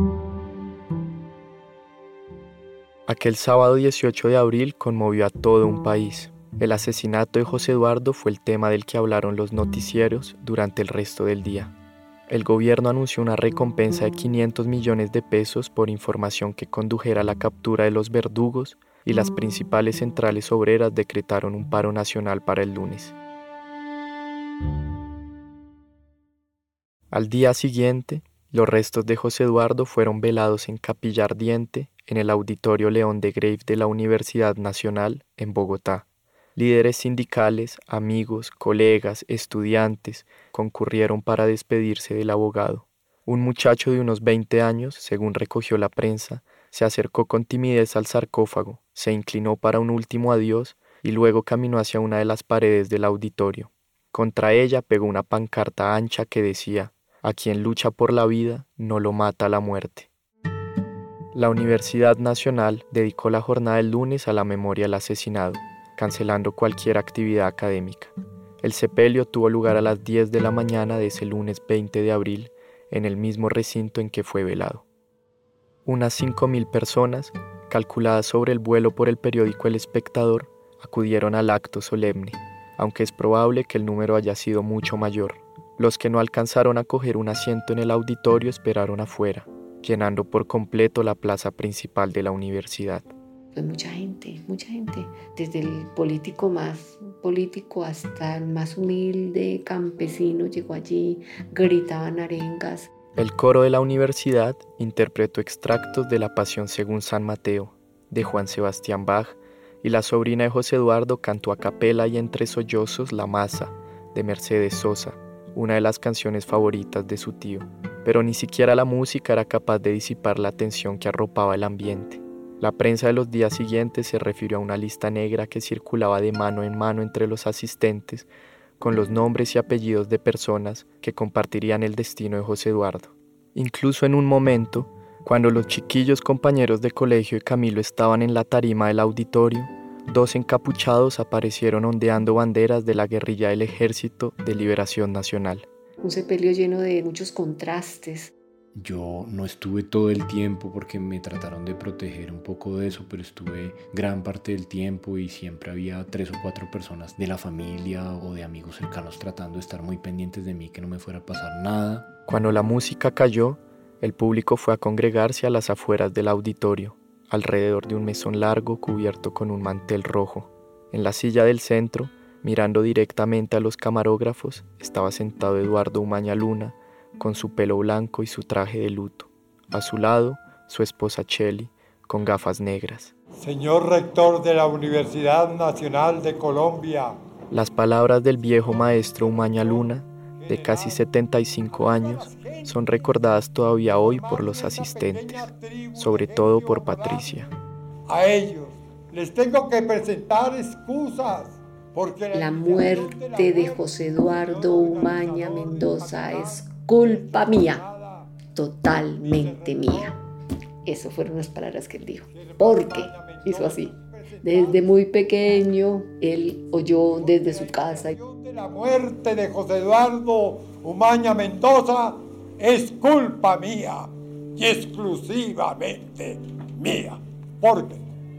H: Aquel sábado dieciocho de abril conmovió a todo un país. El asesinato de José Eduardo fue el tema del que hablaron los noticieros durante el resto del día. El gobierno anunció una recompensa de quinientos millones de pesos por información que condujera a la captura de los verdugos y las principales centrales obreras decretaron un paro nacional para el lunes. Al día siguiente, los restos de José Eduardo fueron velados en capilla ardiente en el Auditorio León de Grave de la Universidad Nacional en Bogotá. Líderes sindicales, amigos, colegas, estudiantes concurrieron para despedirse del abogado. Un muchacho de unos veinte años, según recogió la prensa, se acercó con timidez al sarcófago, se inclinó para un último adiós y luego caminó hacia una de las paredes del auditorio. Contra ella pegó una pancarta ancha que decía: «A quien lucha por la vida, no lo mata la muerte». La Universidad Nacional dedicó la jornada del lunes a la memoria del asesinado, cancelando cualquier actividad académica. El sepelio tuvo lugar a las diez de la mañana de ese lunes veinte de abril, en el mismo recinto en que fue velado. Unas cinco mil personas, calculadas sobre el vuelo por el periódico El Espectador, acudieron al acto solemne, aunque es probable que el número haya sido mucho mayor. Los que no alcanzaron a coger un asiento en el auditorio esperaron afuera, llenando por completo la plaza principal de la universidad.
I: Pues mucha gente, mucha gente, desde el político más político hasta el más humilde campesino llegó allí, gritaban arengas.
H: El coro de la universidad interpretó extractos de La Pasión según San Mateo, de Juan Sebastián Bach, y la sobrina de José Eduardo cantó a capela y entre sollozos La Masa, de Mercedes Sosa, una de las canciones favoritas de su tío. Pero ni siquiera la música era capaz de disipar la tensión que arropaba el ambiente. La prensa de los días siguientes se refirió a una lista negra que circulaba de mano en mano entre los asistentes con los nombres y apellidos de personas que compartirían el destino de José Eduardo. Incluso en un momento, cuando los chiquillos compañeros de colegio de Camilo estaban en la tarima del auditorio, dos encapuchados aparecieron ondeando banderas de la guerrilla del Ejército de Liberación Nacional.
I: Un sepelio lleno de muchos contrastes.
C: Yo no estuve todo el tiempo porque me trataron de proteger un poco de eso, pero estuve gran parte del tiempo y siempre había tres o cuatro personas de la familia o de amigos cercanos tratando de estar muy pendientes de mí, que no me fuera a pasar nada.
H: Cuando la música calló, el público fue a congregarse a las afueras del auditorio, alrededor de un mesón largo cubierto con un mantel rojo. En la silla del centro, mirando directamente a los camarógrafos, estaba sentado Eduardo Umaña Luna, con su pelo blanco y su traje de luto. A su lado, su esposa Chely, con gafas negras.
M: Señor rector de la Universidad Nacional de Colombia.
H: Las palabras del viejo maestro Umaña Luna, de casi setenta y cinco años, son recordadas todavía hoy por los asistentes, sobre todo por Patricia.
M: A ellos les tengo que presentar excusas. Porque la,
I: la muerte de José Eduardo Umaña Mendoza es culpa mía, totalmente mía. Esas fueron las palabras que él dijo. Porque hizo así. Desde muy pequeño, él oyó desde su casa.
M: La muerte de José Eduardo Umaña Mendoza es culpa mía y exclusivamente mía. Porque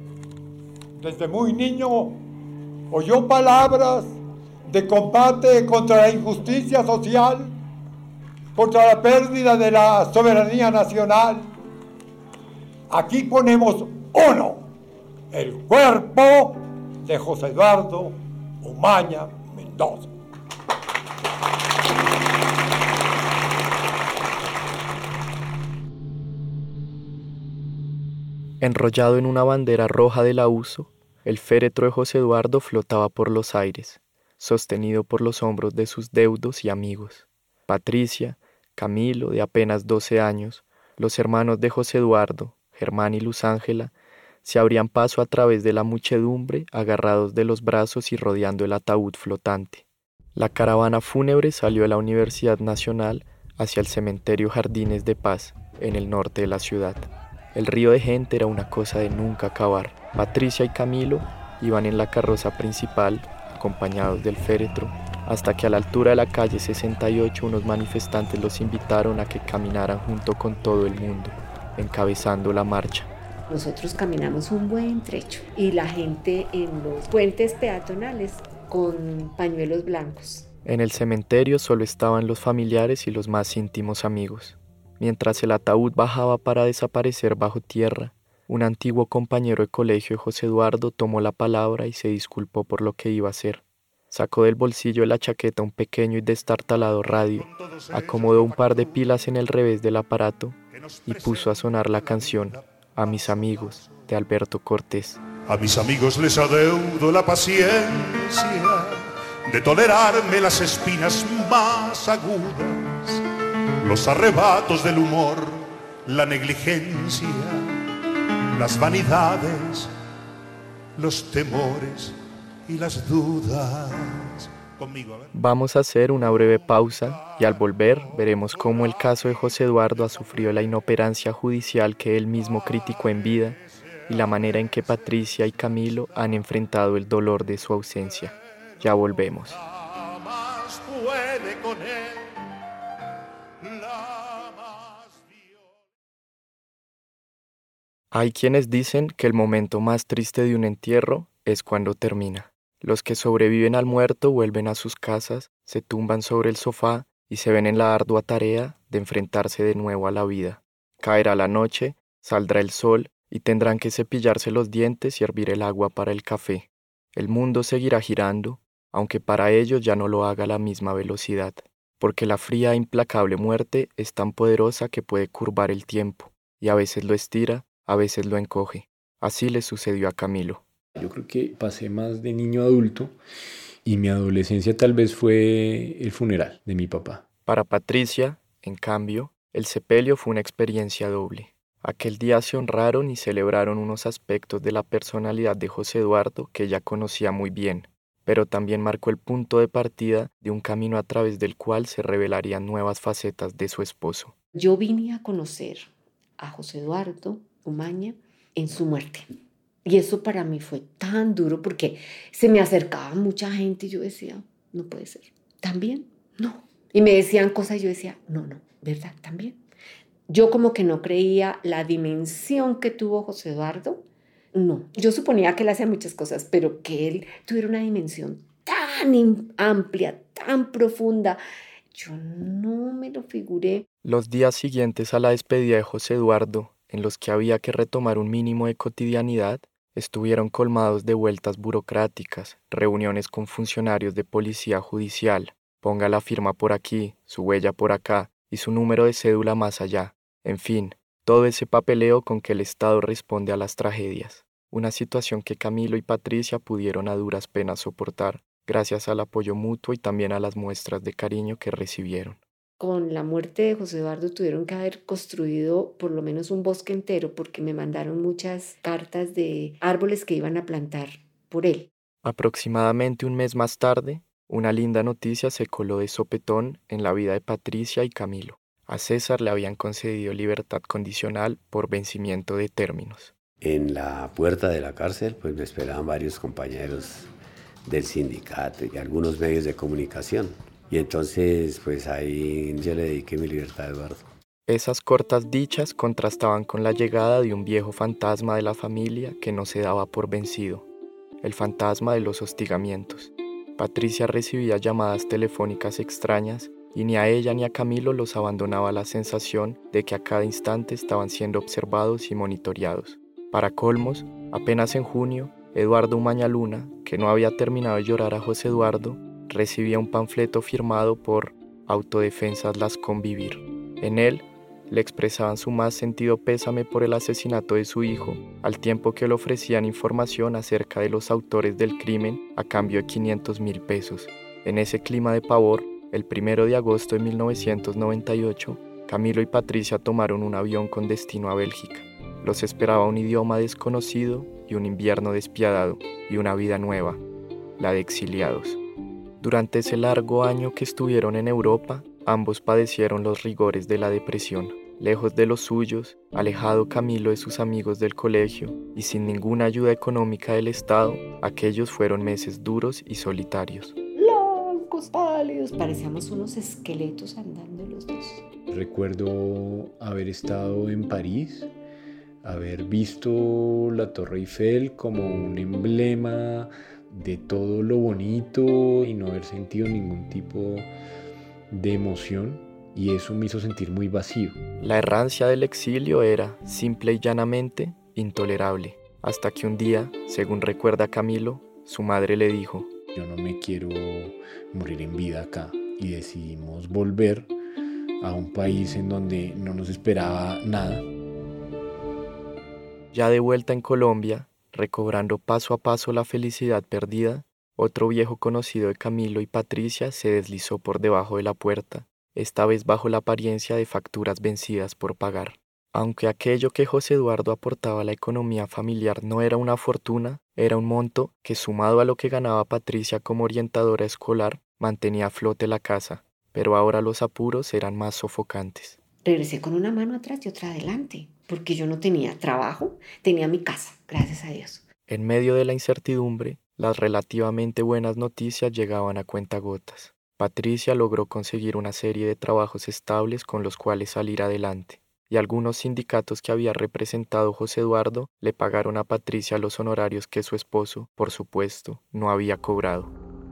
M: desde muy niño oyó palabras de combate contra la injusticia social, contra la pérdida de la soberanía nacional. Aquí ponemos uno, el cuerpo de José Eduardo Umaña Mendoza.
H: Enrollado en una bandera roja de la U S O, el féretro de José Eduardo flotaba por los aires, sostenido por los hombros de sus deudos y amigos. Patricia, Camilo, de apenas doce años, los hermanos de José Eduardo, Germán y Luz Ángela, se abrían paso a través de la muchedumbre, agarrados de los brazos y rodeando el ataúd flotante. La caravana fúnebre salió de la Universidad Nacional hacia el cementerio Jardines de Paz, en el norte de la ciudad. El río de gente era una cosa de nunca acabar. Patricia y Camilo iban en la carroza principal, acompañados del féretro, hasta que a la altura de la calle sesenta y ocho unos manifestantes los invitaron a que caminaran junto con todo el mundo, encabezando la marcha.
I: Nosotros caminamos un buen trecho y la gente en los puentes peatonales con pañuelos blancos.
H: En el cementerio solo estaban los familiares y los más íntimos amigos. Mientras el ataúd bajaba para desaparecer bajo tierra, un antiguo compañero de colegio de José Eduardo tomó la palabra y se disculpó por lo que iba a hacer. Sacó del bolsillo de la chaqueta un pequeño y destartalado radio, acomodó un par de pilas en el revés del aparato y puso a sonar la canción A mis amigos, de Alberto Cortés.
N: A mis amigos les adeudo la paciencia de tolerarme las espinas más agudas, los arrebatos del humor, la negligencia, las vanidades, los temores y las dudas. Conmigo, a ver.
H: Vamos a hacer una breve pausa y al volver veremos cómo el caso de José Eduardo ha sufrido la inoperancia judicial que él mismo criticó en vida y la manera en que Patricia y Camilo han enfrentado el dolor de su ausencia. Ya volvemos. Hay quienes dicen que el momento más triste de un entierro es cuando termina. Los que sobreviven al muerto vuelven a sus casas, se tumban sobre el sofá y se ven en la ardua tarea de enfrentarse de nuevo a la vida. Caerá la noche, saldrá el sol y tendrán que cepillarse los dientes y hervir el agua para el café. El mundo seguirá girando, aunque para ellos ya no lo haga a la misma velocidad, porque la fría e implacable muerte es tan poderosa que puede curvar el tiempo, y a veces lo estira, a veces lo encoge. Así le sucedió a Camilo.
C: Yo creo que pasé más de niño a adulto y mi adolescencia tal vez fue el funeral de mi papá.
H: Para Patricia, en cambio, el sepelio fue una experiencia doble. Aquel día se honraron y celebraron unos aspectos de la personalidad de José Eduardo que ella conocía muy bien, pero también marcó el punto de partida de un camino a través del cual se revelarían nuevas facetas de su esposo.
I: Yo vine a conocer a José Eduardo Umaña en su muerte. Y eso para mí fue tan duro porque se me acercaba mucha gente y yo decía, no puede ser. ¿También? No. Y me decían cosas y yo decía, no, no, ¿verdad? ¿También? Yo como que no creía la dimensión que tuvo José Eduardo. No, yo suponía que él hacía muchas cosas, pero que él tuviera una dimensión tan amplia, tan profunda, yo no me lo figuré.
H: Los días siguientes a la despedida de José Eduardo, en los que había que retomar un mínimo de cotidianidad, estuvieron colmados de vueltas burocráticas, reuniones con funcionarios de policía judicial, ponga la firma por aquí, su huella por acá y su número de cédula más allá. En fin, todo ese papeleo con que el Estado responde a las tragedias. Una situación que Camilo y Patricia pudieron a duras penas soportar, gracias al apoyo mutuo y también a las muestras de cariño que recibieron.
I: Con la muerte de José Eduardo tuvieron que haber construido por lo menos un bosque entero porque me mandaron muchas cartas de árboles que iban a plantar por él.
H: Aproximadamente un mes más tarde, una linda noticia se coló de sopetón en la vida de Patricia y Camilo. A César le habían concedido libertad condicional por vencimiento de términos.
D: En la puerta de la cárcel pues me esperaban varios compañeros del sindicato y algunos medios de comunicación. Y entonces, pues ahí yo le dediqué mi libertad a Eduardo.
H: Esas cortas dichas contrastaban con la llegada de un viejo fantasma de la familia que no se daba por vencido, el fantasma de los hostigamientos. Patricia recibía llamadas telefónicas extrañas y ni a ella ni a Camilo los abandonaba la sensación de que a cada instante estaban siendo observados y monitoreados. Para colmos, apenas en junio, Eduardo Umaña Luna, que no había terminado de llorar a José Eduardo, recibía un panfleto firmado por Autodefensas Las Convivir. En él le expresaban su más sentido pésame por el asesinato de su hijo, al tiempo que le ofrecían información acerca de los autores del crimen a cambio de quinientos mil pesos. En ese clima de pavor, el primero de agosto de mil novecientos noventa y ocho, Camilo y Patricia tomaron un avión con destino a Bélgica. Los esperaba un idioma desconocido y un invierno despiadado y una vida nueva, la de exiliados. Durante ese largo año que estuvieron en Europa, ambos padecieron los rigores de la depresión. Lejos de los suyos, alejado Camilo de sus amigos del colegio y sin ninguna ayuda económica del Estado, aquellos fueron meses duros y solitarios.
I: todos pálidos, parecíamos unos esqueletos andando los dos.
C: Recuerdo haber estado en París, haber visto la Torre Eiffel como un emblema de todo lo bonito y no haber sentido ningún tipo de emoción, y eso me hizo sentir muy vacío.
H: La errancia del exilio era, simple y llanamente, intolerable, hasta que un día, según recuerda Camilo, su madre le dijo:
C: yo no me quiero morir en vida acá, y decidimos volver a un país en donde no nos esperaba nada.
H: Ya de vuelta en Colombia, recobrando paso a paso la felicidad perdida, otro viejo conocido de Camilo y Patricia se deslizó por debajo de la puerta, esta vez bajo la apariencia de facturas vencidas por pagar. Aunque aquello que José Eduardo aportaba a la economía familiar no era una fortuna, era un monto que, sumado a lo que ganaba Patricia como orientadora escolar, mantenía a flote la casa, pero ahora los apuros eran más sofocantes.
I: Regresé con una mano atrás y otra adelante, porque yo no tenía trabajo, tenía mi casa, gracias a Dios.
H: En medio de la incertidumbre, las relativamente buenas noticias llegaban a cuentagotas. Patricia logró conseguir una serie de trabajos estables con los cuales salir adelante, y algunos sindicatos que había representado José Eduardo le pagaron a Patricia los honorarios que su esposo, por supuesto, no había cobrado.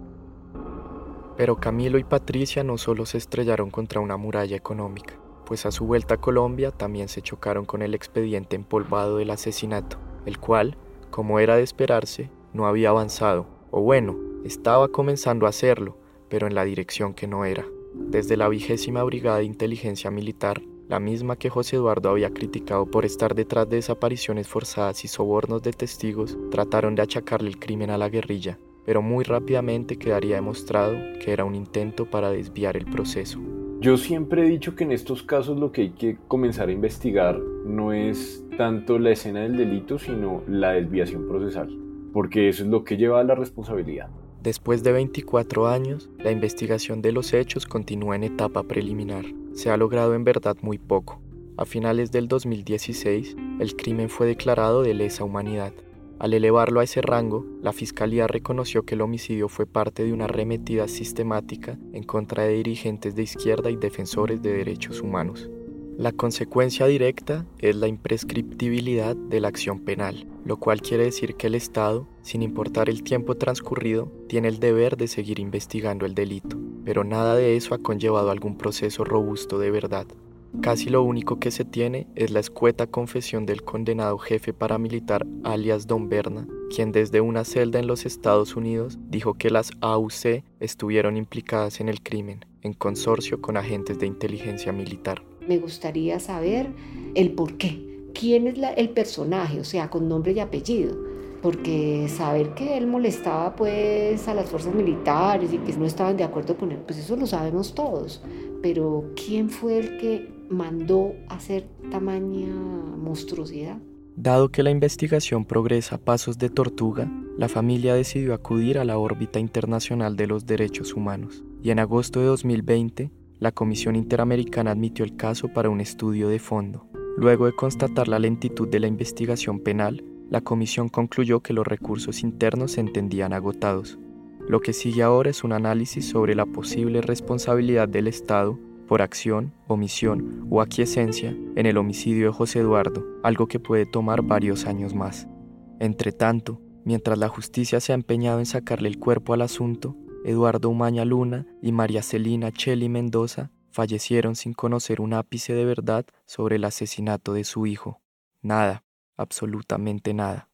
H: Pero Camilo y Patricia no solo se estrellaron contra una muralla económica, pues a su vuelta a Colombia también se chocaron con el expediente empolvado del asesinato, el cual, como era de esperarse, no había avanzado, o bueno, estaba comenzando a hacerlo, pero en la dirección que no era. Desde la vigésima Brigada de Inteligencia Militar, la misma que José Eduardo había criticado por estar detrás de desapariciones forzadas y sobornos de testigos, trataron de achacarle el crimen a la guerrilla, pero muy rápidamente quedaría demostrado que era un intento para desviar el proceso.
C: Yo siempre he dicho que en estos casos lo que hay que comenzar a investigar no es tanto la escena del delito, sino la desviación procesal, porque eso es lo que lleva a la responsabilidad.
H: Después de veinticuatro años, la investigación de los hechos continúa en etapa preliminar. Se ha logrado en verdad muy poco. A finales del dos mil dieciséis, el crimen fue declarado de lesa humanidad. Al elevarlo a ese rango, la Fiscalía reconoció que el homicidio fue parte de una arremetida sistemática en contra de dirigentes de izquierda y defensores de derechos humanos. La consecuencia directa es la imprescriptibilidad de la acción penal, lo cual quiere decir que el Estado, sin importar el tiempo transcurrido, tiene el deber de seguir investigando el delito, pero nada de eso ha conllevado algún proceso robusto de verdad. Casi lo único que se tiene es la escueta confesión del condenado jefe paramilitar alias Don Berna, quien desde una celda en los Estados Unidos dijo que las A U C estuvieron implicadas en el crimen, en consorcio con agentes de inteligencia militar.
I: Me gustaría saber el por qué, quién es la, el personaje, o sea, con nombre y apellido, porque saber que él molestaba pues a las fuerzas militares y que no estaban de acuerdo con él, pues eso lo sabemos todos, pero ¿quién fue el que mandó hacer tamaña monstruosidad?
H: Dado que la investigación progresa a pasos de tortuga, la familia decidió acudir a la órbita internacional de los derechos humanos, y en agosto de dos mil veinte, la Comisión Interamericana admitió el caso para un estudio de fondo. Luego de constatar la lentitud de la investigación penal, la comisión concluyó que los recursos internos se entendían agotados. Lo que sigue ahora es un análisis sobre la posible responsabilidad del Estado por acción, omisión o aquiescencia en el homicidio de José Eduardo, algo que puede tomar varios años más. Entretanto, mientras la justicia se ha empeñado en sacarle el cuerpo al asunto, Eduardo Umaña Luna y María Celina Cheli Mendoza fallecieron sin conocer un ápice de verdad sobre el asesinato de su hijo. Nada, absolutamente nada.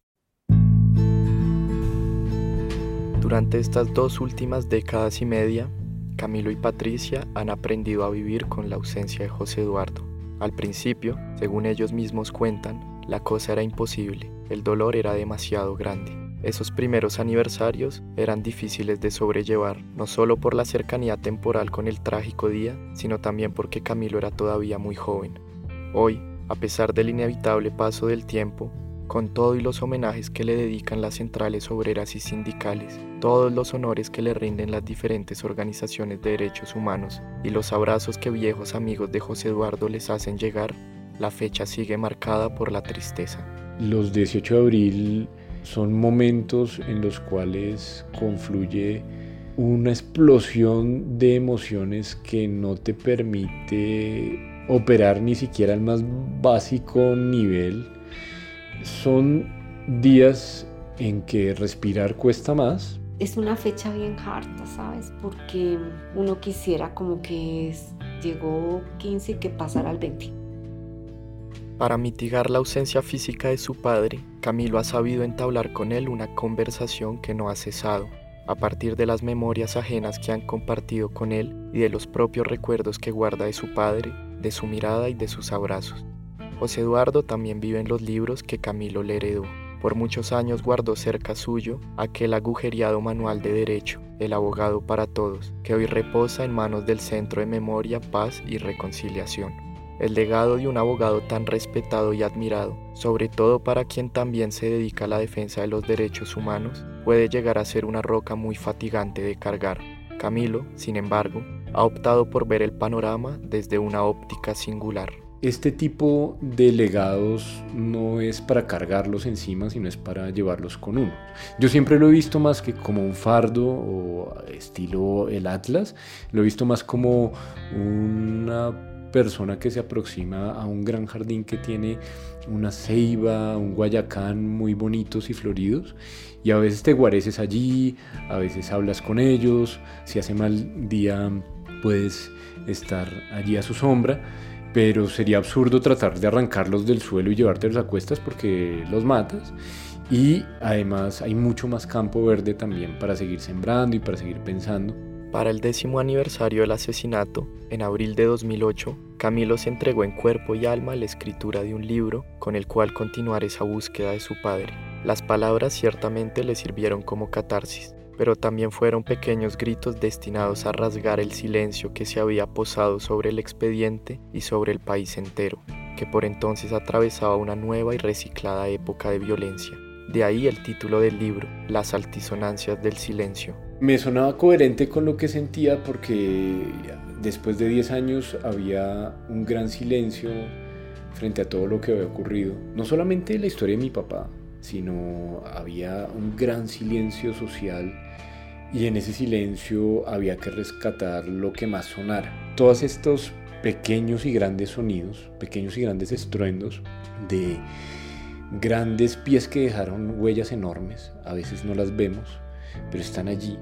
H: Durante estas dos últimas décadas y media, Camilo y Patricia han aprendido a vivir con la ausencia de José Eduardo. Al principio, según ellos mismos cuentan, la cosa era imposible, el dolor era demasiado grande. Esos primeros aniversarios eran difíciles de sobrellevar, no solo por la cercanía temporal con el trágico día, sino también porque Camilo era todavía muy joven. Hoy, a pesar del inevitable paso del tiempo, con todo y los homenajes que le dedican las centrales obreras y sindicales, todos los honores que le rinden las diferentes organizaciones de derechos humanos y los abrazos que viejos amigos de José Eduardo les hacen llegar, la fecha sigue marcada por la tristeza.
C: Los dieciocho de abril son momentos en los cuales confluye una explosión de emociones que no te permite operar ni siquiera al más básico nivel. Son días en que respirar cuesta más.
I: Es una fecha bien harta, ¿sabes? Porque uno quisiera como que es, llegó quince y que pasara al veinte.
H: Para mitigar la ausencia física de su padre, Camilo ha sabido entablar con él una conversación que no ha cesado, a partir de las memorias ajenas que han compartido con él y de los propios recuerdos que guarda de su padre, de su mirada y de sus abrazos. José Eduardo también vive en los libros que Camilo le heredó. Por muchos años guardó cerca suyo aquel agujereado manual de derecho, El abogado para todos, que hoy reposa en manos del Centro de Memoria, Paz y Reconciliación. El legado de un abogado tan respetado y admirado, sobre todo para quien también se dedica a la defensa de los derechos humanos, puede llegar a ser una roca muy fatigante de cargar. Camilo, sin embargo, ha optado por ver el panorama desde una óptica singular.
C: Este tipo de legados no es para cargarlos encima, sino es para llevarlos con uno. Yo siempre lo he visto más que como un fardo o estilo el Atlas, lo he visto más como una persona que se aproxima a un gran jardín que tiene una ceiba, un guayacán muy bonitos y floridos, y a veces te guareces allí, a veces hablas con ellos, si hace mal día puedes estar allí a su sombra, pero sería absurdo tratar de arrancarlos del suelo y llevártelos a cuestas porque los matas. Y además hay mucho más campo verde también para seguir sembrando y para seguir pensando.
H: Para el décimo aniversario del asesinato, en abril de dos mil ocho, Camilo se entregó en cuerpo y alma a la escritura de un libro con el cual continuar esa búsqueda de su padre. Las palabras ciertamente le sirvieron como catarsis, pero también fueron pequeños gritos destinados a rasgar el silencio que se había posado sobre el expediente y sobre el país entero, que por entonces atravesaba una nueva y reciclada época de violencia. De ahí el título del libro, Las altisonancias del silencio.
C: Me sonaba coherente con lo que sentía porque después de diez años había un gran silencio frente a todo lo que había ocurrido. No solamente la historia de mi papá, sino había un gran silencio social y en ese silencio había que rescatar lo que más sonara. Todos estos pequeños y grandes sonidos, pequeños y grandes estruendos de grandes pies que dejaron huellas enormes, a veces no las vemos, pero están allí.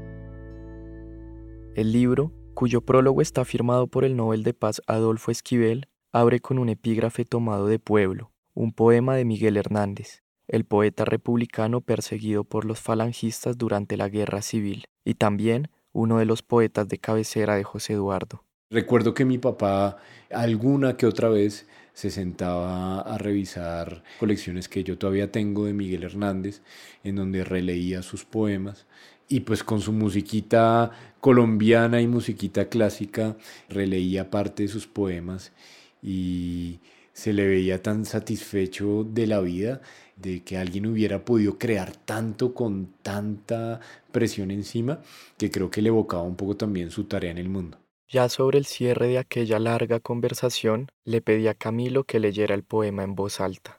H: El libro, cuyo prólogo está firmado por el Nobel de Paz Adolfo Esquivel, abre con un epígrafe tomado de Pueblo, un poema de Miguel Hernández, el poeta republicano perseguido por los falangistas durante la Guerra Civil, y también uno de los poetas de cabecera de José Eduardo.
C: Recuerdo que mi papá alguna que otra vez se sentaba a revisar colecciones que yo todavía tengo de Miguel Hernández, en donde releía sus poemas, y pues con su musiquita colombiana y musiquita clásica releía parte de sus poemas y se le veía tan satisfecho de la vida, de que alguien hubiera podido crear tanto con tanta presión encima, que creo que le evocaba un poco también su tarea en el mundo.
H: Ya sobre el cierre de aquella larga conversación, le pedí a Camilo que leyera el poema en voz alta.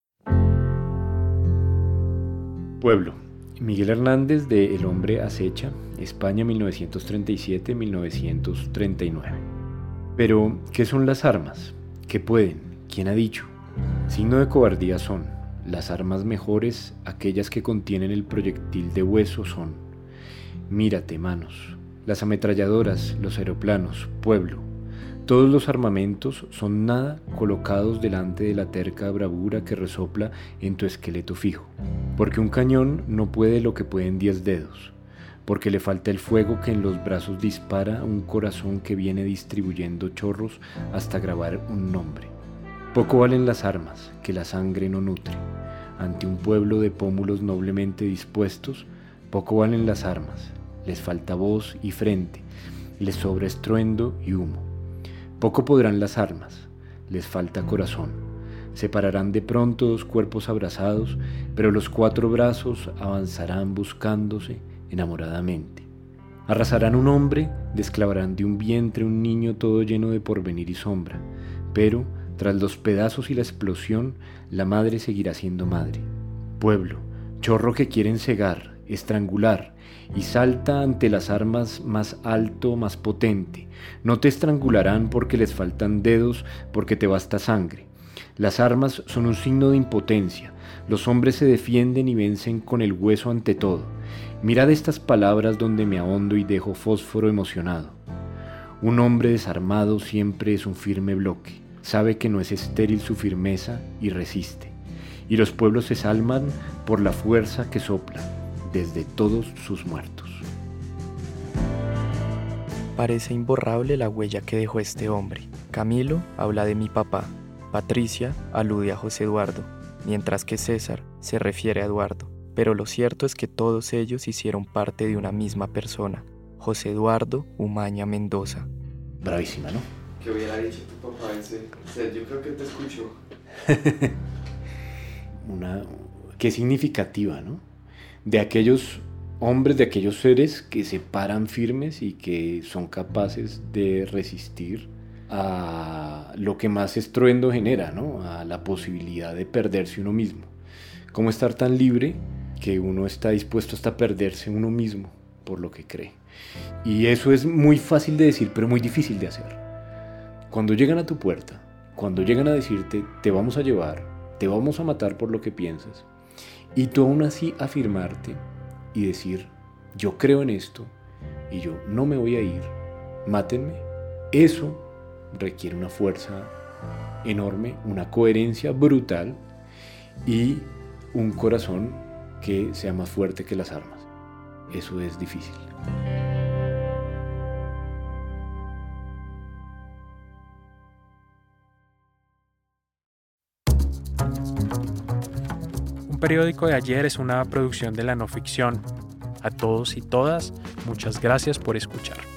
C: Pueblo. Miguel Hernández de El hombre acecha, España mil novecientos treinta y siete a mil novecientos treinta y nueve. Pero, ¿qué son las armas? ¿Qué pueden? ¿Quién ha dicho? Signo de cobardía son. Las armas mejores, aquellas que contienen el proyectil de hueso son. Mírate, manos. Las ametralladoras, los aeroplanos, pueblo. Todos los armamentos son nada colocados delante de la terca bravura que resopla en tu esqueleto fijo. Porque un cañón no puede lo que pueden diez dedos. Porque le falta el fuego que en los brazos dispara un corazón que viene distribuyendo chorros hasta grabar un nombre. Poco valen las armas, que la sangre no nutre. Ante un pueblo de pómulos noblemente dispuestos, poco valen las armas. Les falta voz y frente, les sobra estruendo y humo. Poco podrán las armas, les falta corazón. Separarán de pronto dos cuerpos abrazados, pero los cuatro brazos avanzarán buscándose enamoradamente. Arrasarán un hombre, desclavarán de un vientre un niño todo lleno de porvenir y sombra, pero tras los pedazos y la explosión, la madre seguirá siendo madre. Pueblo, chorro que quieren cegar, estrangular, y salta ante las armas más alto, más potente. No te estrangularán porque les faltan dedos, porque te basta sangre. Las armas son un signo de impotencia. Los hombres se defienden y vencen con el hueso ante todo. Mirad estas palabras donde me ahondo y dejo fósforo emocionado. Un hombre desarmado siempre es un firme bloque. Sabe que no es estéril su firmeza y resiste. Y los pueblos se salvan por la fuerza que sopla desde todos sus muertos.
H: Parece imborrable la huella que dejó este hombre. Camilo habla de mi papá. Patricia alude a José Eduardo, mientras que César se refiere a Eduardo. Pero lo cierto es que todos ellos hicieron parte de una misma persona, José Eduardo Umaña Mendoza.
C: Bravísima, ¿no?
O: ¿Qué hubiera dicho tu papá ese? O sea, yo creo que te escuchó.
C: Una, qué significativa, ¿no? De aquellos hombres, de aquellos seres que se paran firmes y que son capaces de resistir a lo que más estruendo genera, ¿no? A la posibilidad de perderse uno mismo. ¿Cómo estar tan libre que uno está dispuesto hasta perderse uno mismo por lo que cree? Y eso es muy fácil de decir, pero muy difícil de hacer. Cuando llegan a tu puerta, cuando llegan a decirte, te vamos a llevar, te vamos a matar por lo que piensas, y tú aún así afirmarte y decir, yo creo en esto y yo no me voy a ir, mátenme, eso requiere una fuerza enorme, una coherencia brutal y un corazón que sea más fuerte que las armas. Eso es difícil.
B: Un periódico de ayer es una producción de la no ficción. A todos y todas, muchas gracias por escuchar.